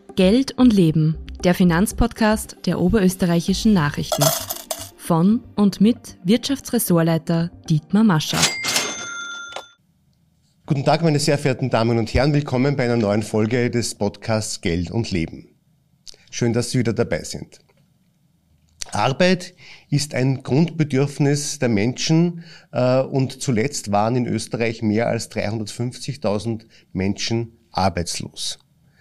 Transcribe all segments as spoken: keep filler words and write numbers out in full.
Geld und Leben, der Finanzpodcast der Oberösterreichischen Nachrichten. Von und mit Wirtschaftsressortleiter Dietmar Mascher. Guten Tag, meine sehr verehrten Damen und Herren. Willkommen bei einer neuen Folge des Podcasts Geld und Leben. Schön, dass Sie wieder dabei sind. Arbeit ist ein Grundbedürfnis der Menschen äh, und zuletzt waren in Österreich mehr als dreihundertfünfzigtausend Menschen arbeitslos.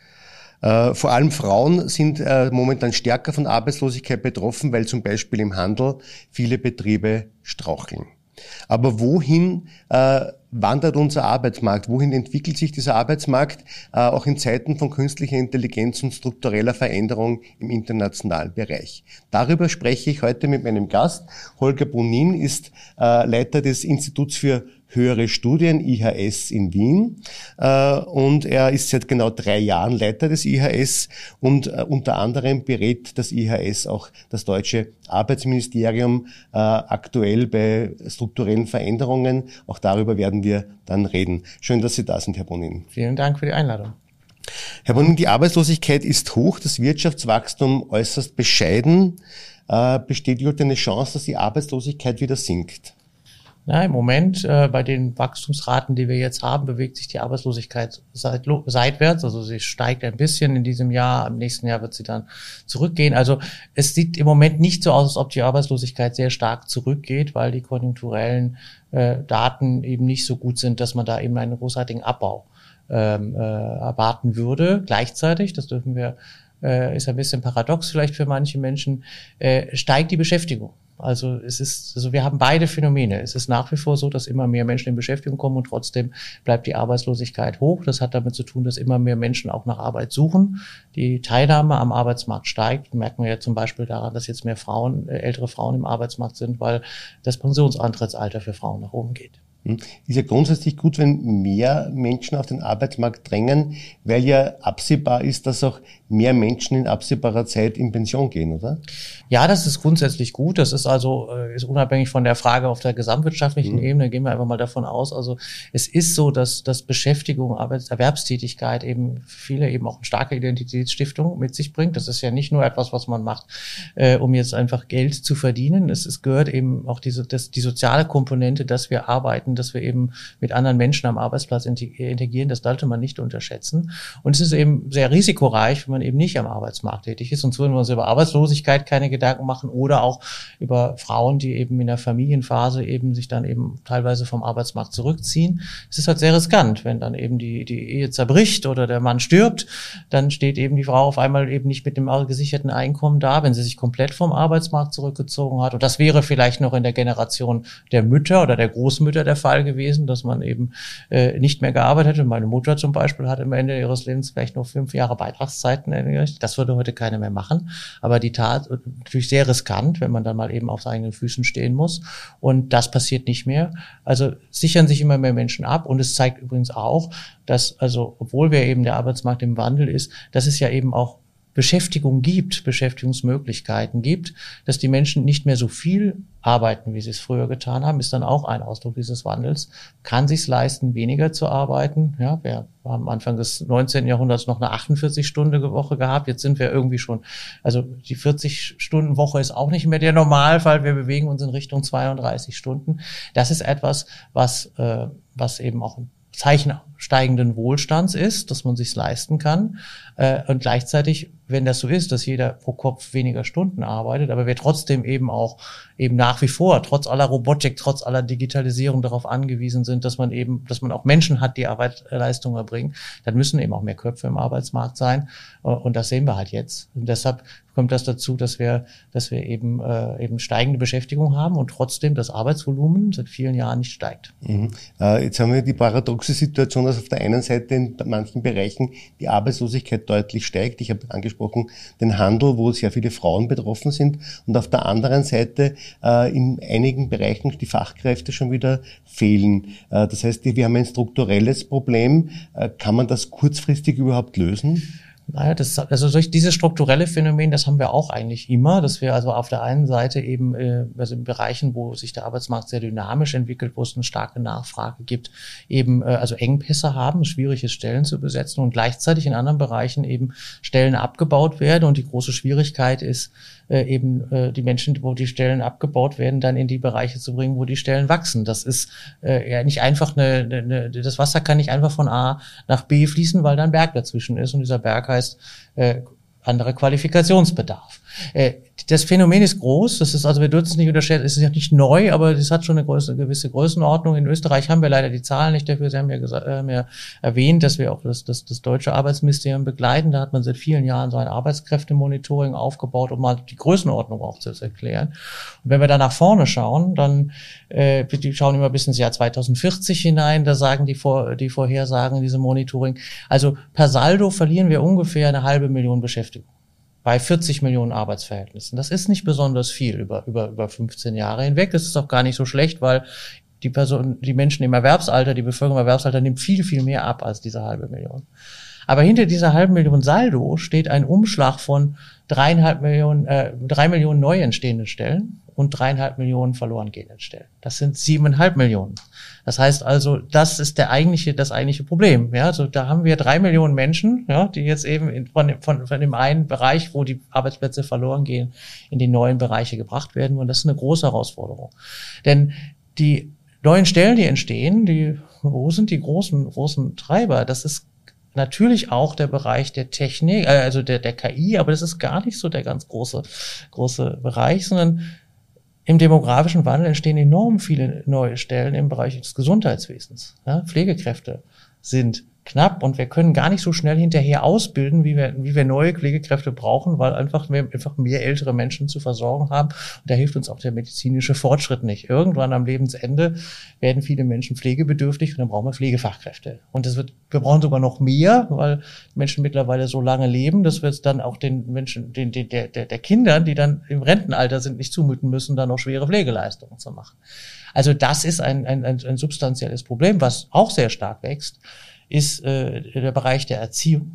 Äh, vor allem Frauen sind äh, momentan stärker von Arbeitslosigkeit betroffen, weil zum Beispiel im Handel viele Betriebe straucheln. Aber wohin äh, wandert unser Arbeitsmarkt? Wohin entwickelt sich dieser Arbeitsmarkt, äh, auch in Zeiten von künstlicher Intelligenz und struktureller Veränderung im internationalen Bereich? Darüber spreche ich heute mit meinem Gast. Holger Bonin ist äh, Leiter des Instituts für höhere Studien, I H S in Wien, äh, und er ist seit genau drei Jahren Leiter des I H S und äh, unter anderem berät das I H S auch das deutsche Arbeitsministerium äh, aktuell bei strukturellen Veränderungen. Auch darüber werden wir dann reden. Schön, dass Sie da sind, Herr Bonin. Vielen Dank für die Einladung. Herr Bonin, die Arbeitslosigkeit ist hoch, das Wirtschaftswachstum äußerst bescheiden. Äh, besteht überhaupt eine Chance, dass die Arbeitslosigkeit wieder sinkt? Na, im Moment, äh, bei den Wachstumsraten, die wir jetzt haben, bewegt sich die Arbeitslosigkeit seit, seitwärts. Also sie steigt ein bisschen in diesem Jahr, im nächsten Jahr wird sie dann zurückgehen. Also es sieht im Moment nicht so aus, als ob die Arbeitslosigkeit sehr stark zurückgeht, weil die konjunkturellen äh, Daten eben nicht so gut sind, dass man da eben einen großartigen Abbau ähm, äh, erwarten würde. Gleichzeitig, das dürfen wir, äh, ist ein bisschen paradox vielleicht für manche Menschen, äh, steigt die Beschäftigung. Also es ist, also wir haben beide Phänomene. Es ist nach wie vor so, dass immer mehr Menschen in Beschäftigung kommen und trotzdem bleibt die Arbeitslosigkeit hoch. Das hat damit zu tun, dass immer mehr Menschen auch nach Arbeit suchen. Die Teilnahme am Arbeitsmarkt steigt. Merken wir ja zum Beispiel daran, dass jetzt mehr Frauen, ältere Frauen im Arbeitsmarkt sind, weil das Pensionsantrittsalter für Frauen nach oben geht. Ist ja grundsätzlich gut, wenn mehr Menschen auf den Arbeitsmarkt drängen, weil ja absehbar ist, dass auch mehr Menschen in absehbarer Zeit in Pension gehen, oder? Ja, das ist grundsätzlich gut. Das ist also ist unabhängig von der Frage auf der gesamtwirtschaftlichen mhm. Ebene. Gehen wir einfach mal davon aus. Also es ist so, dass, dass Beschäftigung, Arbeits-, Erwerbstätigkeit eben für viele eben auch eine starke Identitätsstiftung mit sich bringt. Das ist ja nicht nur etwas, was man macht, äh, um jetzt einfach Geld zu verdienen. Es, es gehört eben auch diese, das, die soziale Komponente, dass wir arbeiten, dass wir eben mit anderen Menschen am Arbeitsplatz interagieren, das sollte man nicht unterschätzen. Und es ist eben sehr risikoreich, wenn man eben nicht am Arbeitsmarkt tätig ist. Sonst würden wir uns über Arbeitslosigkeit keine Gedanken machen oder auch über Frauen, die eben in der Familienphase eben sich dann eben teilweise vom Arbeitsmarkt zurückziehen. Es ist halt sehr riskant, wenn dann eben die, die Ehe zerbricht oder der Mann stirbt, dann steht eben die Frau auf einmal eben nicht mit dem gesicherten Einkommen da, wenn sie sich komplett vom Arbeitsmarkt zurückgezogen hat. Und das wäre vielleicht noch in der Generation der Mütter oder der Großmütter der Fall gewesen, dass man eben äh, nicht mehr gearbeitet hat. Meine Mutter zum Beispiel hat am Ende ihres Lebens vielleicht noch fünf Jahre Beitragszeiten. Das würde heute keiner mehr machen. Aber die Tat natürlich sehr riskant, wenn man dann mal eben auf seinen Füßen stehen muss. Und das passiert nicht mehr. Also sichern sich immer mehr Menschen ab. Und es zeigt übrigens auch, dass, also obwohl wir eben der Arbeitsmarkt im Wandel ist, dass es ja eben auch Beschäftigung gibt, Beschäftigungsmöglichkeiten gibt, dass die Menschen nicht mehr so viel arbeiten, wie sie es früher getan haben, ist dann auch ein Ausdruck dieses Wandels. Kann sich's leisten, weniger zu arbeiten. Ja, wir haben Anfang des neunzehnten Jahrhunderts noch eine achtundvierzig-Stunden-Woche gehabt. Jetzt sind wir irgendwie schon, also die vierzig-Stunden-Woche ist auch nicht mehr der Normalfall. Wir bewegen uns in Richtung zweiunddreißig Stunden. Das ist etwas, was, äh, was eben auch ein Zeichen steigenden Wohlstands ist, dass man sich's leisten kann. Äh, und gleichzeitig, wenn das so ist, dass jeder pro Kopf weniger Stunden arbeitet, aber wir trotzdem eben auch eben nach wie vor, trotz aller Robotik, trotz aller Digitalisierung darauf angewiesen sind, dass man eben, dass man auch Menschen hat, die Arbeitsleistung erbringen, dann müssen eben auch mehr Köpfe im Arbeitsmarkt sein. Und das sehen wir halt jetzt. Und deshalb kommt das dazu, dass wir, dass wir eben, äh, eben steigende Beschäftigung haben und trotzdem das Arbeitsvolumen seit vielen Jahren nicht steigt. Mhm. Äh, jetzt haben wir die paradoxe Situation, dass auf der einen Seite in manchen Bereichen die Arbeitslosigkeit deutlich steigt. Ich habe angesprochen den Handel, wo sehr viele Frauen betroffen sind, und auf der anderen Seite äh, in einigen Bereichen die Fachkräfte schon wieder fehlen. Äh, das heißt, wir haben ein strukturelles Problem. Äh, kann man das kurzfristig überhaupt lösen? Naja, das, also durch dieses strukturelle Phänomen, das haben wir auch eigentlich immer, dass wir also auf der einen Seite eben, äh, also in Bereichen, wo sich der Arbeitsmarkt sehr dynamisch entwickelt, wo es eine starke Nachfrage gibt, eben äh, also Engpässe haben, schwierig ist, Stellen zu besetzen und gleichzeitig in anderen Bereichen eben Stellen abgebaut werden und die große Schwierigkeit ist, äh, eben äh, die Menschen, wo die Stellen abgebaut werden, dann in die Bereiche zu bringen, wo die Stellen wachsen. Das ist äh, ja nicht einfach eine, eine, das Wasser kann nicht einfach von A nach B fließen, weil da ein Berg dazwischen ist und dieser Berg heißt äh, anderer Qualifikationsbedarf. Äh, das Phänomen ist groß, das ist, also wir dürfen es nicht unterschätzen, es ist ja nicht neu, aber es hat schon eine, Größe, eine gewisse Größenordnung. In Österreich haben wir leider die Zahlen nicht dafür. Sie haben ja, gesagt, äh, haben ja erwähnt, dass wir auch das, das, das deutsche Arbeitsministerium begleiten. Da hat man seit vielen Jahren so ein Arbeitskräftemonitoring aufgebaut, um mal die Größenordnung auch zu erklären. Und wenn wir da nach vorne schauen, dann äh, die schauen immer bis ins Jahr zweitausendvierzig hinein, da sagen die, Vor, die Vorhersagen in diesem Monitoring, also per Saldo verlieren wir ungefähr eine halbe Million Beschäftigung bei vierzig Millionen Arbeitsverhältnissen. Das ist nicht besonders viel über, über, über fünfzehn Jahre hinweg. Das ist auch gar nicht so schlecht, weil die Person, die Menschen im Erwerbsalter, die Bevölkerung im Erwerbsalter nimmt viel, viel mehr ab als diese halbe Million. Aber hinter dieser halben Million Saldo steht ein Umschlag von dreieinhalb Millionen, äh, drei Millionen neu entstehenden Stellen und dreieinhalb Millionen verloren gehenden Stellen. Das sind siebeneinhalb Millionen. Das heißt also, das ist der eigentliche, das eigentliche Problem. Ja, also da haben wir drei Millionen Menschen, ja, die jetzt eben in, von, von, von dem einen Bereich, wo die Arbeitsplätze verloren gehen, in die neuen Bereiche gebracht werden. Und das ist eine große Herausforderung. Denn die neuen Stellen, die entstehen, die, wo sind die großen, großen Treiber? Das ist natürlich auch der Bereich der Technik, äh, also der, der K I, aber das ist gar nicht so der ganz große, große Bereich, sondern im demografischen Wandel entstehen enorm viele neue Stellen im Bereich des Gesundheitswesens. Ja, Pflegekräfte sind knapp und wir können gar nicht so schnell hinterher ausbilden, wie wir, wie wir neue Pflegekräfte brauchen, weil einfach wir einfach mehr ältere Menschen zu versorgen haben. Und da hilft uns auch der medizinische Fortschritt nicht. Irgendwann am Lebensende werden viele Menschen pflegebedürftig und dann brauchen wir Pflegefachkräfte. Und das wird, wir brauchen sogar noch mehr, weil Menschen mittlerweile so lange leben, dass wir es dann auch den Menschen, den, den, der, der, der Kindern, die dann im Rentenalter sind, nicht zumuten müssen, dann noch schwere Pflegeleistungen zu machen. Also das ist ein, ein, ein, ein substanzielles Problem, was auch sehr stark wächst, ist äh, der Bereich der Erziehung.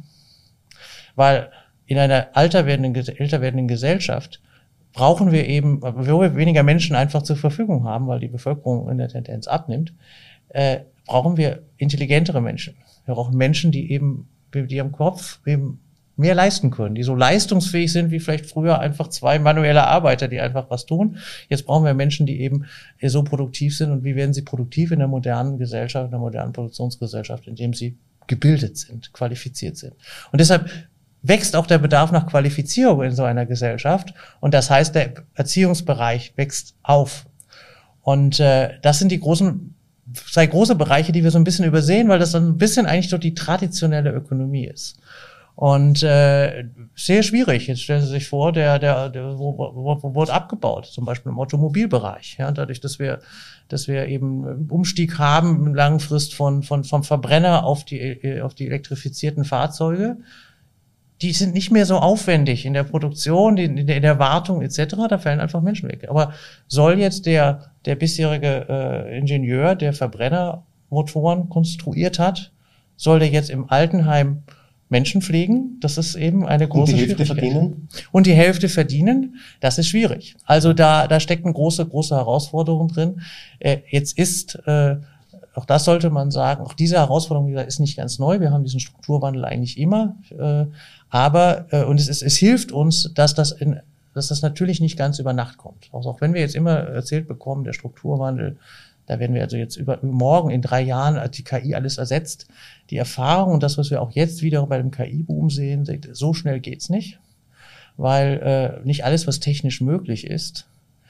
Weil in einer alter werdenden, älter werdenden Gesellschaft brauchen wir eben, wo wir weniger Menschen einfach zur Verfügung haben, weil die Bevölkerung in der Tendenz abnimmt, äh, brauchen wir intelligentere Menschen. Wir brauchen Menschen, die eben, die am Kopf eben mehr leisten können, die so leistungsfähig sind wie vielleicht früher einfach zwei manuelle Arbeiter, die einfach was tun. Jetzt brauchen wir Menschen, die eben so produktiv sind. Und wie werden sie produktiv in der modernen Gesellschaft, in der modernen Produktionsgesellschaft, indem sie gebildet sind, qualifiziert sind. Und deshalb wächst auch der Bedarf nach Qualifizierung in so einer Gesellschaft. Und das heißt, der Erziehungsbereich wächst auf. Und äh, das sind die großen, zwei große Bereiche, die wir so ein bisschen übersehen, weil das dann ein bisschen eigentlich doch die traditionelle Ökonomie ist. Und äh, sehr schwierig. Jetzt stellen Sie sich vor, der, der, der wo, wo, wo wird abgebaut, zum Beispiel im Automobilbereich. Ja, dadurch, dass wir, dass wir eben einen Umstieg haben, langfristig von von vom Verbrenner auf die auf die elektrifizierten Fahrzeuge, die sind nicht mehr so aufwendig in der Produktion, in der, in der Wartung et cetera. Da fallen einfach Menschen weg. Aber soll jetzt der der bisherige äh, Ingenieur, der Verbrennermotoren konstruiert hat, soll der jetzt im Altenheim Menschen pflegen? Das ist eben eine große Schwierigkeit. Und die Hälfte verdienen? Und die Hälfte verdienen, das ist schwierig. Also da da steckt eine große, große Herausforderung drin. Äh, jetzt ist, äh, auch das sollte man sagen, auch diese Herausforderung wieder ist nicht ganz neu. Wir haben diesen Strukturwandel eigentlich immer. Äh, aber, äh, und es ist, es hilft uns, dass das in, dass das natürlich nicht ganz über Nacht kommt. Also auch wenn wir jetzt immer erzählt bekommen, der Strukturwandel, da werden wir also jetzt über morgen in drei Jahren die K I alles ersetzt. Die Erfahrung und das, was wir auch jetzt wieder bei dem K I-Boom sehen, so schnell geht's nicht, weil äh, nicht alles, was technisch möglich ist,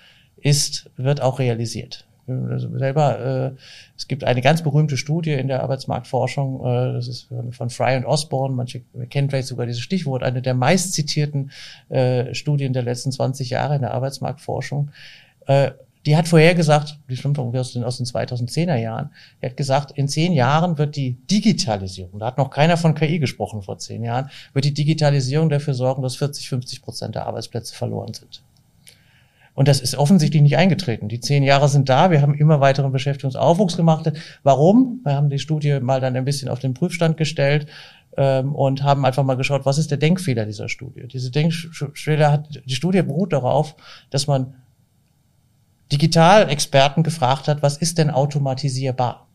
ist wird auch realisiert. Also selber, äh, es gibt eine ganz berühmte Studie in der Arbeitsmarktforschung, äh, das ist von, von Fry und Osborne, manche kennen vielleicht sogar dieses Stichwort, eine der meist zitierten äh, Studien der letzten zwanzig Jahre in der Arbeitsmarktforschung. Äh, Die hat vorhergesagt, die stimmt irgendwie aus den, aus den zweitausendzehner Jahren, die hat gesagt, in zehn Jahren wird die Digitalisierung, da hat noch keiner von K I gesprochen vor zehn Jahren, wird die Digitalisierung dafür sorgen, dass vierzig, fünfzig Prozent der Arbeitsplätze verloren sind. Und das ist offensichtlich nicht eingetreten. Die zehn Jahre sind da, wir haben immer weiteren Beschäftigungsaufwuchs gemacht. Warum? Wir haben die Studie mal dann ein bisschen auf den Prüfstand gestellt. ähm, und haben einfach mal geschaut, was ist der Denkfehler dieser Studie. Diese Denkfehler hat, die Studie beruht darauf, dass man Digitalexperten gefragt hat, was ist denn automatisierbar?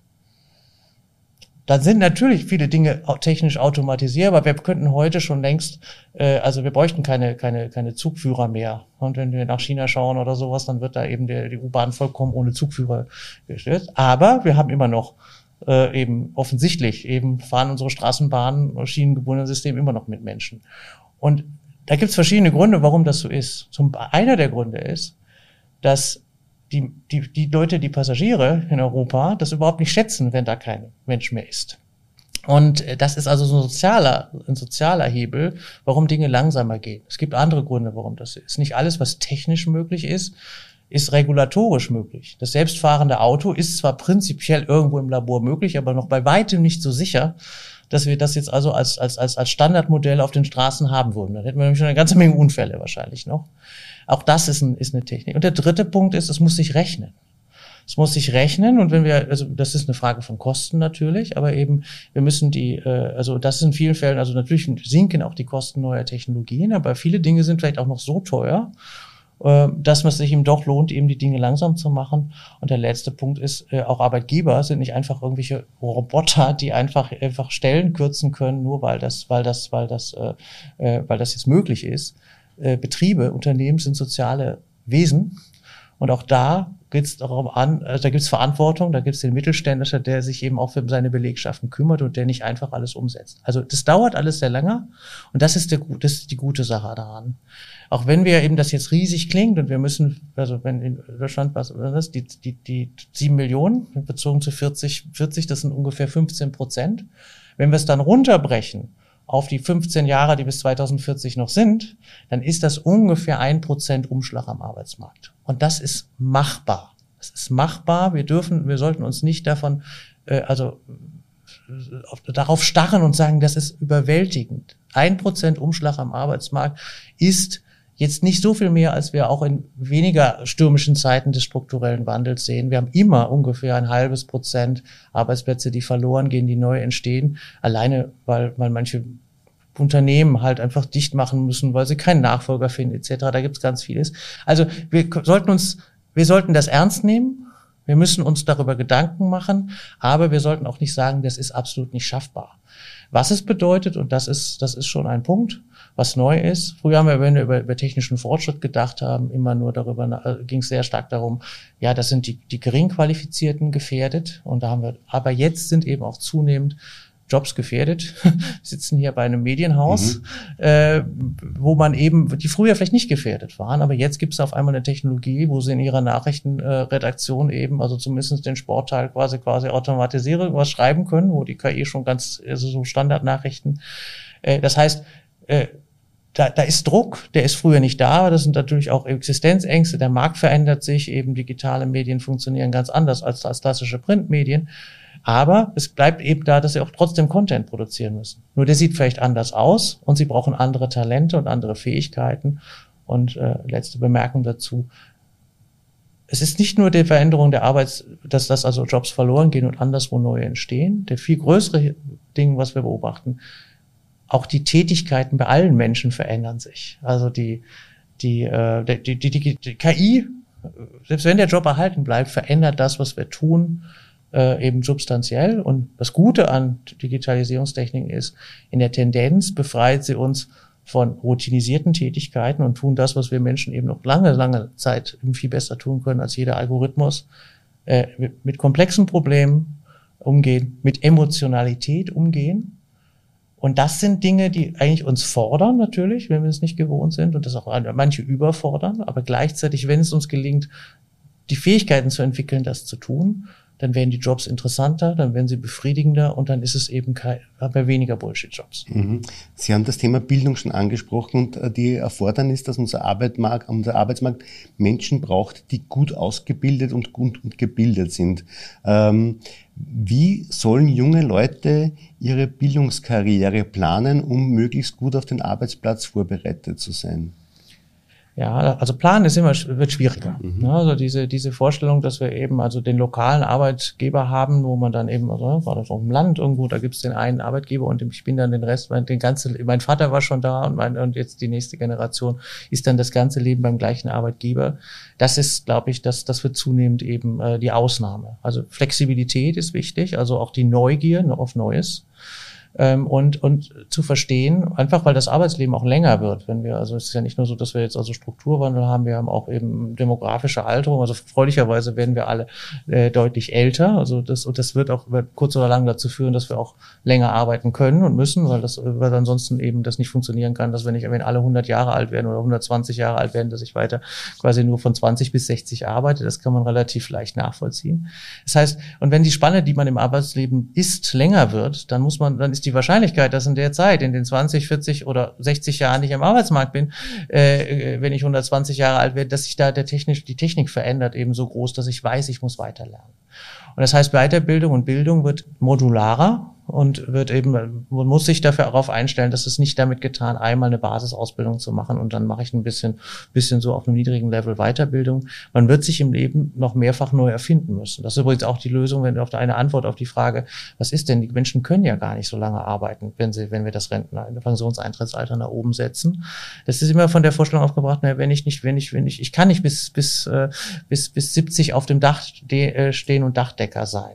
Dann sind natürlich viele Dinge technisch automatisierbar. Wir könnten heute schon längst, äh, also wir bräuchten keine keine keine Zugführer mehr. Und wenn wir nach China schauen oder sowas, dann wird da eben der, die U-Bahn vollkommen ohne Zugführer gestellt. Aber wir haben immer noch äh, eben offensichtlich, eben fahren unsere Straßenbahnen, schienengebundene Systeme immer noch mit Menschen. Und da gibt es verschiedene Gründe, warum das so ist. Zum einer der Gründe ist, dass Die, die, die Leute, die Passagiere in Europa, das überhaupt nicht schätzen, wenn da kein Mensch mehr ist. Und das ist also so ein sozialer, ein sozialer Hebel, warum Dinge langsamer gehen. Es gibt andere Gründe, warum das ist. Nicht alles, was technisch möglich ist, ist regulatorisch möglich. Das selbstfahrende Auto ist zwar prinzipiell irgendwo im Labor möglich, aber noch bei weitem nicht so sicher, dass wir das jetzt also als, als, als, als Standardmodell auf den Straßen haben würden. Dann hätten wir nämlich schon eine ganze Menge Unfälle wahrscheinlich noch. Auch das ist, ein, ist eine Technik. Und der dritte Punkt ist, es muss sich rechnen. Es muss sich rechnen und wenn wir, also das ist eine Frage von Kosten natürlich, aber eben wir müssen die, äh, also das ist in vielen Fällen, also natürlich sinken auch die Kosten neuer Technologien, aber viele Dinge sind vielleicht auch noch so teuer, äh, dass man sich eben doch lohnt, eben die Dinge langsam zu machen. Und der letzte Punkt ist, äh, auch Arbeitgeber sind nicht einfach irgendwelche Roboter, die einfach einfach Stellen kürzen können, nur weil das, weil das, weil das, äh, weil das jetzt möglich ist. Betriebe, Unternehmen sind soziale Wesen und auch da geht es darum an, also da gibt es Verantwortung, da gibt es den Mittelständler, der sich eben auch für seine Belegschaften kümmert und der nicht einfach alles umsetzt. Also das dauert alles sehr lange und das ist, der, das ist die gute Sache daran. Auch wenn wir eben das jetzt riesig klingt und wir müssen, also wenn in Deutschland was das die die die sieben Millionen bezogen zu vierzig vierzig, das sind ungefähr fünfzehn Prozent. Wenn wir es dann runterbrechen auf die fünfzehn Jahre, die bis zweitausendvierzig noch sind, dann ist das ungefähr ein Prozent Umschlag am Arbeitsmarkt. Und das ist machbar. Das ist machbar. Wir dürfen, wir sollten uns nicht davon, äh, also äh, darauf starren und sagen, das ist überwältigend. Ein Prozent Umschlag am Arbeitsmarkt ist jetzt nicht so viel mehr, als wir auch in weniger stürmischen Zeiten des strukturellen Wandels sehen. Wir haben immer ungefähr ein halbes Prozent Arbeitsplätze, die verloren gehen, die neu entstehen. Alleine, weil, weil manche Unternehmen halt einfach dicht machen müssen, weil sie keinen Nachfolger finden, et cetera. Da gibt's ganz vieles. Also wir sollten uns, wir sollten das ernst nehmen. Wir müssen uns darüber Gedanken machen, aber wir sollten auch nicht sagen, das ist absolut nicht schaffbar. Was es bedeutet, und das ist, das ist schon ein Punkt, was neu ist. Früher haben wir, wenn wir über, über technischen Fortschritt gedacht haben, immer nur darüber, ging es sehr stark darum, ja, das sind die, die Geringqualifizierten gefährdet. Und da haben wir, aber jetzt sind eben auch zunehmend Jobs gefährdet. Wir sitzen hier bei einem Medienhaus, mhm. äh, wo man eben, die früher vielleicht nicht gefährdet waren, aber jetzt gibt es auf einmal eine Technologie, wo sie in ihrer Nachrichtenredaktion äh, eben, also zumindest den Sportteil quasi quasi automatisieren, was schreiben können, wo die K I schon ganz, also so Standardnachrichten. Äh, das heißt, äh, Da, da ist Druck, der ist früher nicht da. Das sind natürlich auch Existenzängste. Der Markt verändert sich. Eben digitale Medien funktionieren ganz anders als, als klassische Printmedien. Aber es bleibt eben da, dass sie auch trotzdem Content produzieren müssen. Nur der sieht vielleicht anders aus und sie brauchen andere Talente und andere Fähigkeiten. Und äh, letzte Bemerkung dazu. Es ist nicht nur die Veränderung der Arbeits, dass das also Jobs verloren gehen und anderswo neue entstehen. Der viel größere Ding, was wir beobachten, auch die Tätigkeiten bei allen Menschen verändern sich. Also die, die, äh, die, die, die, die K I, selbst wenn der Job erhalten bleibt, verändert das, was wir tun, äh, eben substanziell. Und das Gute an Digitalisierungstechniken ist, in der Tendenz befreit sie uns von routinisierten Tätigkeiten und tun das, was wir Menschen eben noch lange, lange Zeit eben viel besser tun können als jeder Algorithmus, äh, mit, mit komplexen Problemen umgehen, mit Emotionalität umgehen. Und das sind Dinge, die eigentlich uns fordern natürlich, wenn wir es nicht gewohnt sind und das auch manche überfordern. Aber gleichzeitig, wenn es uns gelingt, die Fähigkeiten zu entwickeln, das zu tun, dann werden die Jobs interessanter, dann werden sie befriedigender und dann ist es eben kein, haben wir weniger Bullshit-Jobs. Mhm. Sie haben das Thema Bildung schon angesprochen und die Erfordernis, dass unser Arbeitsmarkt, unser Arbeitsmarkt Menschen braucht, die gut ausgebildet und gut und gebildet sind. Ähm, Wie sollen junge Leute ihre Bildungskarriere planen, um möglichst gut auf den Arbeitsplatz vorbereitet zu sein? Ja, also Planen ist immer, wird schwieriger. Mhm. Also diese, diese Vorstellung, dass wir eben also den lokalen Arbeitgeber haben, wo man dann eben, also war das auf dem Land irgendwo, da gibt es den einen Arbeitgeber und ich bin dann den Rest, mein, den ganzen, mein Vater war schon da und mein, und jetzt die nächste Generation ist dann das ganze Leben beim gleichen Arbeitgeber. Das ist, glaube ich, das, das wird zunehmend eben äh, die Ausnahme. Also Flexibilität ist wichtig, also auch die Neugier auf Neues. Ähm, und und zu verstehen, einfach weil das Arbeitsleben auch länger wird, wenn wir, also es ist ja nicht nur so, dass wir jetzt also Strukturwandel haben, wir haben auch eben demografische Alterung, also freudigerweise werden wir alle äh, deutlich älter, also das und das wird auch wird kurz oder lang dazu führen, dass wir auch länger arbeiten können und müssen, weil das weil ansonsten eben das nicht funktionieren kann, dass wir nicht, wenn alle hundert Jahre alt werden oder hundertzwanzig Jahre alt werden, dass ich weiter quasi nur von zwanzig bis sechzig arbeite, das kann man relativ leicht nachvollziehen. Das heißt, und wenn die Spanne, die man im Arbeitsleben ist, länger wird, dann muss man, dann ist die Wahrscheinlichkeit, dass in der Zeit, in den zwanzig, vierzig oder sechzig Jahren nicht am Arbeitsmarkt bin, äh, wenn ich hundertzwanzig Jahre alt werde, dass sich da der technisch, die Technik verändert, eben so groß, dass ich weiß, ich muss weiterlernen. Und das heißt, Weiterbildung und Bildung wird modularer und wird eben, man muss sich dafür darauf einstellen, dass es nicht damit getan, einmal eine Basisausbildung zu machen und dann mache ich ein bisschen, bisschen so auf einem niedrigen Level Weiterbildung. Man wird sich im Leben noch mehrfach neu erfinden müssen. Das ist übrigens auch die Lösung, wenn auf eine Antwort auf die Frage, was ist denn, die Menschen können ja gar nicht so lange arbeiten, wenn sie, wenn wir das Renten, Pensionseintrittsalter nach oben setzen. Das ist immer von der Vorstellung aufgebracht, na, wenn ich nicht, wenn ich, wenn ich, ich kann nicht bis, bis, äh, bis, bis siebzig auf dem Dach de, äh, stehen und Dachdecker sein.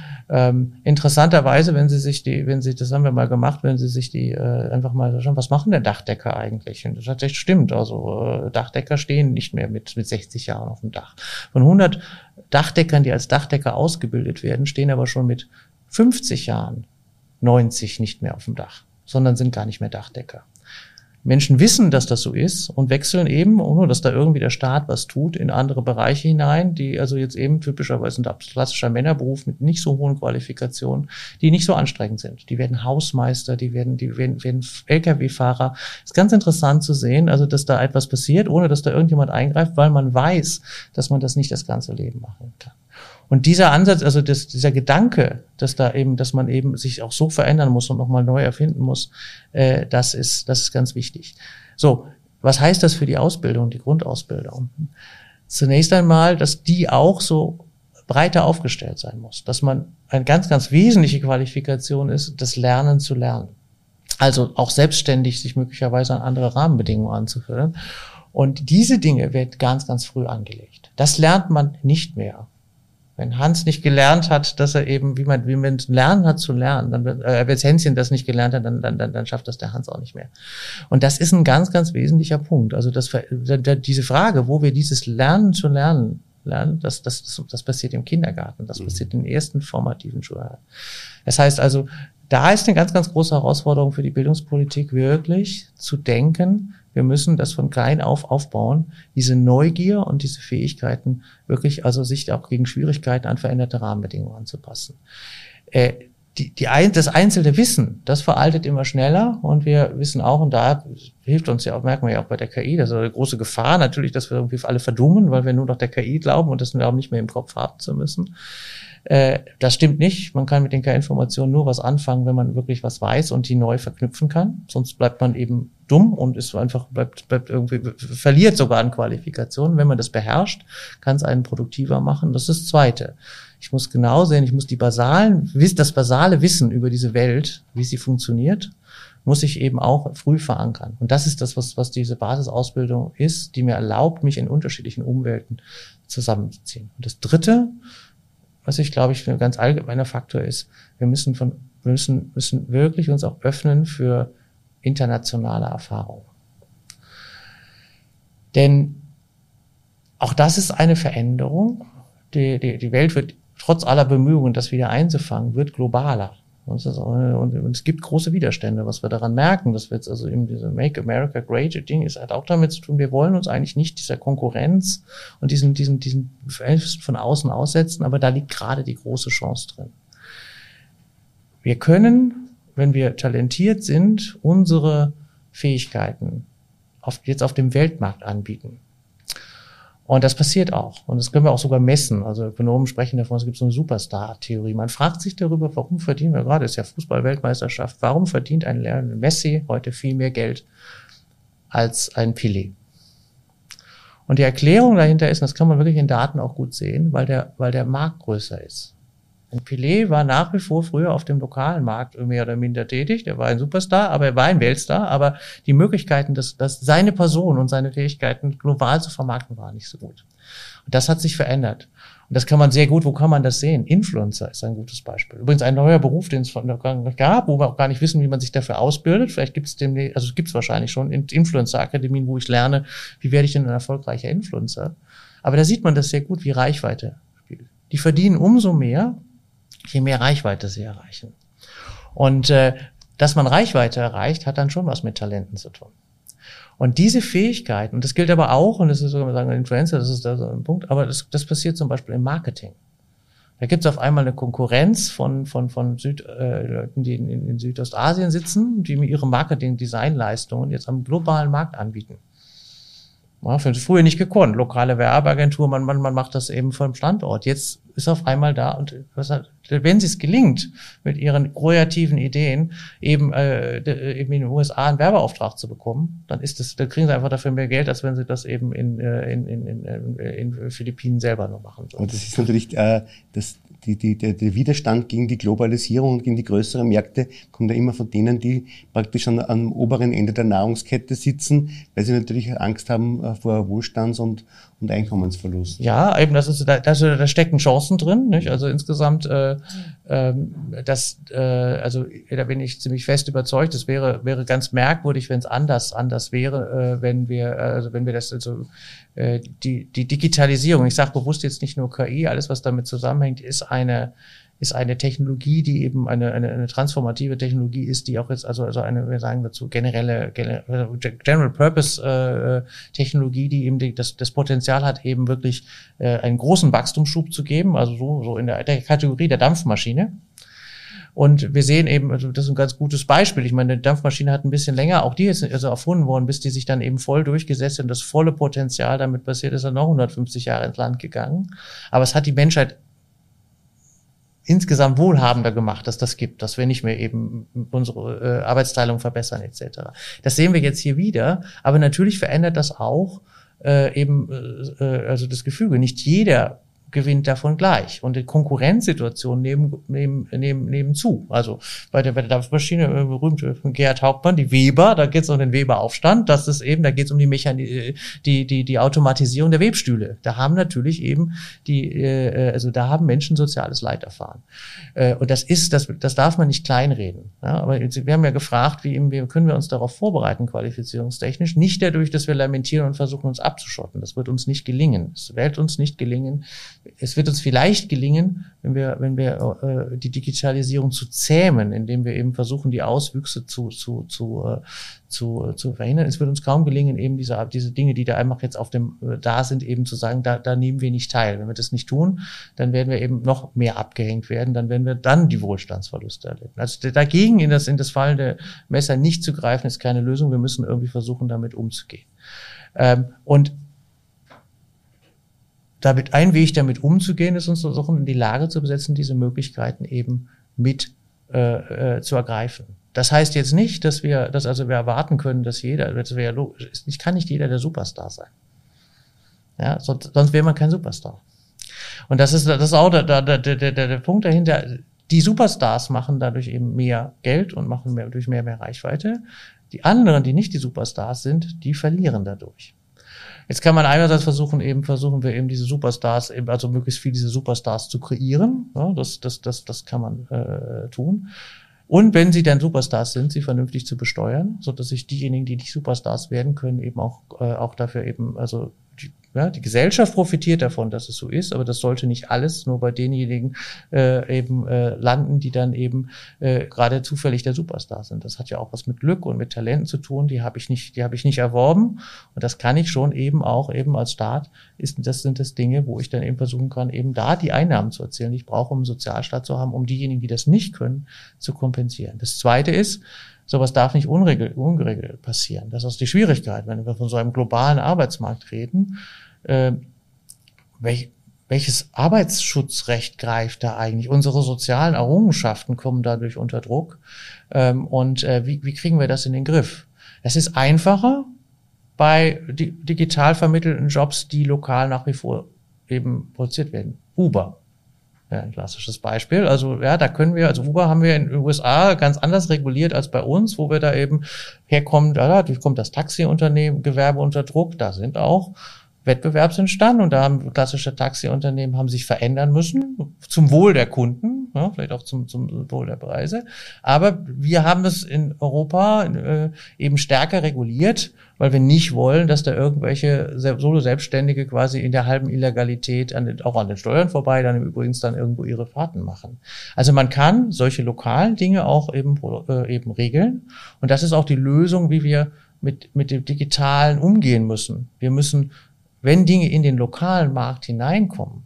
Ähm, interessanterweise, wenn Sie sich die, wenn Sie, das haben wir mal gemacht, wenn Sie sich die äh, einfach mal schauen, was machen denn Dachdecker eigentlich? Und das tatsächlich stimmt, also äh, Dachdecker stehen nicht mehr mit mit sechzig Jahren auf dem Dach. Von hundert Dachdeckern, die als Dachdecker ausgebildet werden, stehen aber schon mit fünfzig Jahren neunzig nicht mehr auf dem Dach, sondern sind gar nicht mehr Dachdecker. Menschen wissen, dass das so ist und wechseln eben, ohne dass da irgendwie der Staat was tut, in andere Bereiche hinein, die also jetzt eben typischerweise ein klassischer Männerberuf mit nicht so hohen Qualifikationen, die nicht so anstrengend sind. Die werden Hausmeister, die werden, die werden, werden L K W-Fahrer. Ist ganz interessant zu sehen, also dass da etwas passiert, ohne dass da irgendjemand eingreift, weil man weiß, dass man das nicht das ganze Leben machen kann. Und dieser Ansatz, also das, dieser Gedanke, dass da eben, dass man eben sich auch so verändern muss und nochmal neu erfinden muss, äh, das ist, das ist ganz wichtig. So, was heißt das für die Ausbildung, die Grundausbildung? Zunächst einmal, dass die auch so breiter aufgestellt sein muss, dass man eine ganz, ganz wesentliche Qualifikation ist, das Lernen zu lernen. Also auch selbstständig sich möglicherweise an andere Rahmenbedingungen anzuführen. Und diese Dinge werden ganz, ganz früh angelegt. Das lernt man nicht mehr. Wenn Hans nicht gelernt hat, dass er eben, wie man, wie man lernen hat zu lernen, dann wird, äh, wenn Hänschen das nicht gelernt hat, dann, dann, dann, dann schafft das der Hans auch nicht mehr. Und das ist ein ganz, ganz wesentlicher Punkt. Also das, diese Frage, wo wir dieses Lernen zu lernen, lernen, das, das, das, das passiert im Kindergarten, das passiert in den ersten formativen Schuljahren. Das heißt also, da ist eine ganz, ganz große Herausforderung für die Bildungspolitik, wirklich zu denken, wir müssen das von klein auf aufbauen, diese Neugier und diese Fähigkeiten wirklich, also sich auch gegen Schwierigkeiten an veränderte Rahmenbedingungen anzupassen. Äh, die, die ein, das einzelne Wissen, das veraltet immer schneller und wir wissen auch, und da hilft uns ja auch, merken wir ja auch bei der K I, das ist eine große Gefahr natürlich, dass wir irgendwie alle verdummen, weil wir nur noch der K I glauben und das Glauben nicht mehr im Kopf haben zu müssen. Äh, das stimmt nicht. Man kann mit den K I-Informationen nur was anfangen, wenn man wirklich was weiß und die neu verknüpfen kann. Sonst bleibt man eben dumm und ist einfach, bleibt, bleibt irgendwie, verliert sogar an Qualifikationen. Wenn man das beherrscht, kann es einen produktiver machen. Das ist das Zweite. Ich muss genau sehen, ich muss die basalen, das basale Wissen über diese Welt, wie sie funktioniert, muss ich eben auch früh verankern. Und das ist das, was, was diese Basisausbildung ist, die mir erlaubt, mich in unterschiedlichen Umwelten zusammenzuziehen. Und das Dritte, was ich glaube ich ein ganz allgemeiner Faktor ist, wir müssen von, wir müssen, müssen wirklich uns auch öffnen für internationale Erfahrung. Denn auch das ist eine Veränderung. Die, die, die Welt wird trotz aller Bemühungen, das wieder einzufangen, wird globaler. Und es, auch, und, und es gibt große Widerstände, was wir daran merken, dass wir jetzt also eben diese Make America Great Ding ist, hat auch damit zu tun, wir wollen uns eigentlich nicht dieser Konkurrenz und diesen, diesen, diesen Einflüssen von außen aussetzen, aber da liegt gerade die große Chance drin. Wir können, wenn wir talentiert sind, unsere Fähigkeiten auf, jetzt auf dem Weltmarkt anbieten. Und das passiert auch. Und das können wir auch sogar messen. Also Ökonomen sprechen davon, es gibt so eine Superstar-Theorie. Man fragt sich darüber, warum verdienen wir gerade, ist ja Fußball-Weltmeisterschaft, warum verdient ein Messi heute viel mehr Geld als ein Pelé? Und die Erklärung dahinter ist, und das kann man wirklich in Daten auch gut sehen, weil der, weil der Markt größer ist. Und Pelé war nach wie vor früher auf dem lokalen Markt mehr oder minder tätig. Der war ein Superstar, aber er war ein Weltstar. Aber die Möglichkeiten, dass, dass seine Person und seine Fähigkeiten global zu vermarkten, waren nicht so gut. Und das hat sich verändert. Und das kann man sehr gut, wo kann man das sehen? Influencer ist ein gutes Beispiel. Übrigens ein neuer Beruf, den es noch gab, wo wir auch gar nicht wissen, wie man sich dafür ausbildet. Vielleicht gibt es demnächst, also es gibt es wahrscheinlich schon Influencer-Akademien, wo ich lerne, wie werde ich denn ein erfolgreicher Influencer? Aber da sieht man das sehr gut, wie Reichweite spielt. Die verdienen umso mehr, je mehr Reichweite sie erreichen. Und äh, dass man Reichweite erreicht, hat dann schon was mit Talenten zu tun. Und diese Fähigkeiten, und das gilt aber auch, und das ist sogar sagen Influencer, das ist da so ein Punkt, aber das, das passiert zum Beispiel im Marketing. Da gibt es auf einmal eine Konkurrenz von von von Süd, äh, Leuten, die in, in Südostasien sitzen, die ihre Marketing-Design-Leistungen jetzt am globalen Markt anbieten. Ja, für früher nicht gekonnt. Lokale Werbeagentur, man, man, man macht das eben vom Standort. Jetzt ist auf einmal da und was hat, wenn es gelingt, mit ihren kreativen Ideen eben, äh, eben in den U S A einen Werbeauftrag zu bekommen, dann ist das, dann kriegen sie einfach dafür mehr Geld, als wenn sie das eben in in in in, in Philippinen selber nur machen würden. Und das ist natürlich äh, das Die, die, der, der Widerstand gegen die Globalisierung und gegen die größeren Märkte kommt ja immer von denen, die praktisch schon am oberen Ende der Nahrungskette sitzen, weil sie natürlich Angst haben vor Wohlstands- und, und Einkommensverlust. Ja, eben, das ist, da, da stecken Chancen drin, nicht? Also insgesamt, äh, ähm, das, äh, also da bin ich ziemlich fest überzeugt, es wäre wäre ganz merkwürdig, wenn es anders anders wäre, äh, wenn wir, also wenn wir das also äh, die die Digitalisierung, ich sage bewusst jetzt nicht nur K I, alles was damit zusammenhängt, ist eine ist eine Technologie, die eben eine, eine, eine transformative Technologie ist, die auch jetzt, also, also eine, wir sagen dazu, generelle, General Purpose äh, Technologie, die eben die, das, das Potenzial hat, eben wirklich äh, einen großen Wachstumsschub zu geben, also so, so in der, der Kategorie der Dampfmaschine. Und wir sehen eben, also das ist ein ganz gutes Beispiel. Ich meine, die Dampfmaschine hat ein bisschen länger, auch die ist also erfunden worden, bis die sich dann eben voll durchgesetzt hat und das volle Potenzial damit passiert ist, dann noch hundertfünfzig Jahre ins Land gegangen. Aber es hat die Menschheit insgesamt wohlhabender gemacht, dass das gibt, dass wir nicht mehr eben unsere äh, Arbeitsteilung verbessern et cetera. Das sehen wir jetzt hier wieder, aber natürlich verändert das auch äh, eben äh, also das Gefüge. Nicht jeder gewinnt davon gleich. Und die Konkurrenzsituationen nehmen, nehmen, nehmen, nehmen zu. Also bei der, bei der Dampfmaschine, äh, berühmt von Gerhard Hauptmann, die Weber, da geht es um den Weberaufstand, das ist eben, da geht es um die Mechani- die, die, die Automatisierung der Webstühle. Da haben natürlich eben die, äh, also da haben Menschen soziales Leid erfahren. Äh, und das ist, das, das darf man nicht kleinreden. Ja, aber wir haben ja gefragt, wie, eben, wie können wir uns darauf vorbereiten, qualifizierungstechnisch? Nicht dadurch, dass wir lamentieren und versuchen, uns abzuschotten. Das wird uns nicht gelingen. Es wird uns nicht gelingen. Es wird uns vielleicht gelingen, wenn wir, wenn wir äh, die Digitalisierung zu zähmen, indem wir eben versuchen, die Auswüchse zu zu zu äh, zu, zu verhindern. Es wird uns kaum gelingen, eben diese diese Dinge, die da einfach jetzt auf dem äh, da sind, eben zu sagen, da da nehmen wir nicht teil. Wenn wir das nicht tun, dann werden wir eben noch mehr abgehängt werden. Dann werden wir dann die Wohlstandsverluste erleben. Also dagegen in das in das fallende Messer nicht zu greifen, ist keine Lösung. Wir müssen irgendwie versuchen, damit umzugehen. Ähm, und damit ein Weg, damit umzugehen, ist uns versuchen, in die Lage zu besetzen, diese Möglichkeiten eben mit äh, äh, zu ergreifen. Das heißt jetzt nicht, dass wir, dass also wir erwarten können, dass jeder, das wäre logisch, ich kann nicht jeder der Superstar sein. Ja, sonst, sonst wäre man kein Superstar. Und das ist, das ist auch der, der, der, der, der Punkt dahinter. Die Superstars machen dadurch eben mehr Geld und machen mehr, durch mehr, mehr Reichweite. Die anderen, die nicht die Superstars sind, die verlieren dadurch. Jetzt kann man einerseits versuchen, eben versuchen wir eben diese Superstars, eben also möglichst viel diese Superstars zu kreieren. Ja, das, das, das, das kann man äh, tun. Und wenn sie dann Superstars sind, sie vernünftig zu besteuern, so dass sich diejenigen, die nicht Superstars werden können, eben auch äh, auch dafür eben also die, ja, die Gesellschaft profitiert davon, dass es so ist, aber das sollte nicht alles nur bei denjenigen äh, eben äh, landen, die dann eben äh, gerade zufällig der Superstar sind. Das hat ja auch was mit Glück und mit Talenten zu tun. Die habe ich nicht, die habe ich nicht erworben und das kann ich schon eben auch eben als Staat. Ist das sind das Dinge, wo ich dann eben versuchen kann, eben da die Einnahmen zu erzielen, die ich brauche, um einen Sozialstaat zu haben, um diejenigen, die das nicht können, zu kompensieren. Das Zweite ist, sowas darf nicht unregel, ungeregelt passieren. Das ist die Schwierigkeit, wenn wir von so einem globalen Arbeitsmarkt reden. Äh, welch, welches Arbeitsschutzrecht greift da eigentlich? Unsere sozialen Errungenschaften kommen dadurch unter Druck. Ähm, und äh, wie, wie kriegen wir das in den Griff? Es ist einfacher, bei di- digital vermittelten Jobs, die lokal nach wie vor eben produziert werden. Uber. Ja, ein klassisches Beispiel. Also ja, da können wir, also Uber haben wir in den U S A ganz anders reguliert als bei uns, wo wir da eben herkommen, da kommt das Taxiunternehmen, Gewerbe unter Druck, da sind auch Wettbewerbsentstanden und da haben klassische Taxiunternehmen haben sich verändern müssen, zum Wohl der Kunden, ja, vielleicht auch zum, zum Wohl der Preise. Aber wir haben es in Europa äh, eben stärker reguliert, weil wir nicht wollen, dass da irgendwelche Solo-Selbstständige quasi in der halben Illegalität an den, auch an den Steuern vorbei, dann übrigens dann irgendwo ihre Fahrten machen. Also man kann solche lokalen Dinge auch eben, äh, eben regeln. Und das ist auch die Lösung, wie wir mit, mit dem Digitalen umgehen müssen. Wir müssen, wenn Dinge in den lokalen Markt hineinkommen,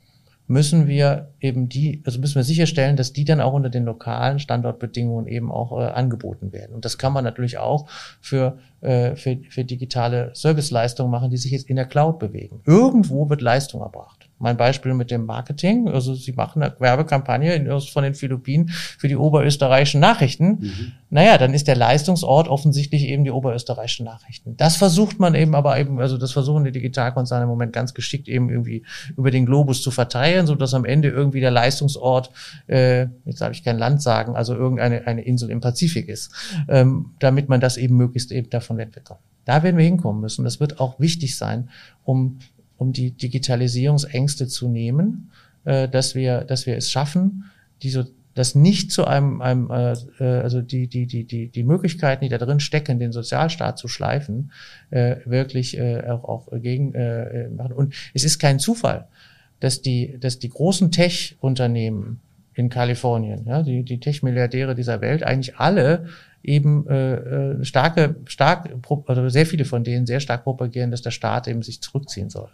müssen wir eben die, also müssen wir sicherstellen, dass die dann auch unter den lokalen Standortbedingungen eben auch äh, angeboten werden. Und das kann man natürlich auch für, äh, für, für digitale Serviceleistungen machen, die sich jetzt in der Cloud bewegen. Irgendwo wird Leistung erbracht. Mein Beispiel mit dem Marketing, also Sie machen eine Werbekampagne in, von den Philippinen für die oberösterreichischen Nachrichten. Mhm. Naja, dann ist der Leistungsort offensichtlich eben die oberösterreichischen Nachrichten. Das versucht man eben aber eben, also das versuchen die Digitalkonzerne im Moment ganz geschickt eben irgendwie über den Globus zu verteilen, so dass am Ende irgendwie der Leistungsort, äh, jetzt darf ich kein Land sagen, also irgendeine eine Insel im Pazifik ist, ähm, damit man das eben möglichst eben davon wegbekommt. Da werden wir hinkommen müssen. Das wird auch wichtig sein, um um die Digitalisierungsängste zu nehmen, äh, dass wir, dass wir es schaffen, die so, das nicht zu einem, einem äh, also die, die, die, die, die Möglichkeiten, die da drin stecken, den Sozialstaat zu schleifen, äh, wirklich äh, auch, auch gegen äh, machen. Und es ist kein Zufall, dass die, dass die großen Tech-Unternehmen in Kalifornien, ja, die, die Tech-Milliardäre dieser Welt, eigentlich alle eben äh, starke, stark, also sehr viele von denen sehr stark propagieren, dass der Staat eben sich zurückziehen soll.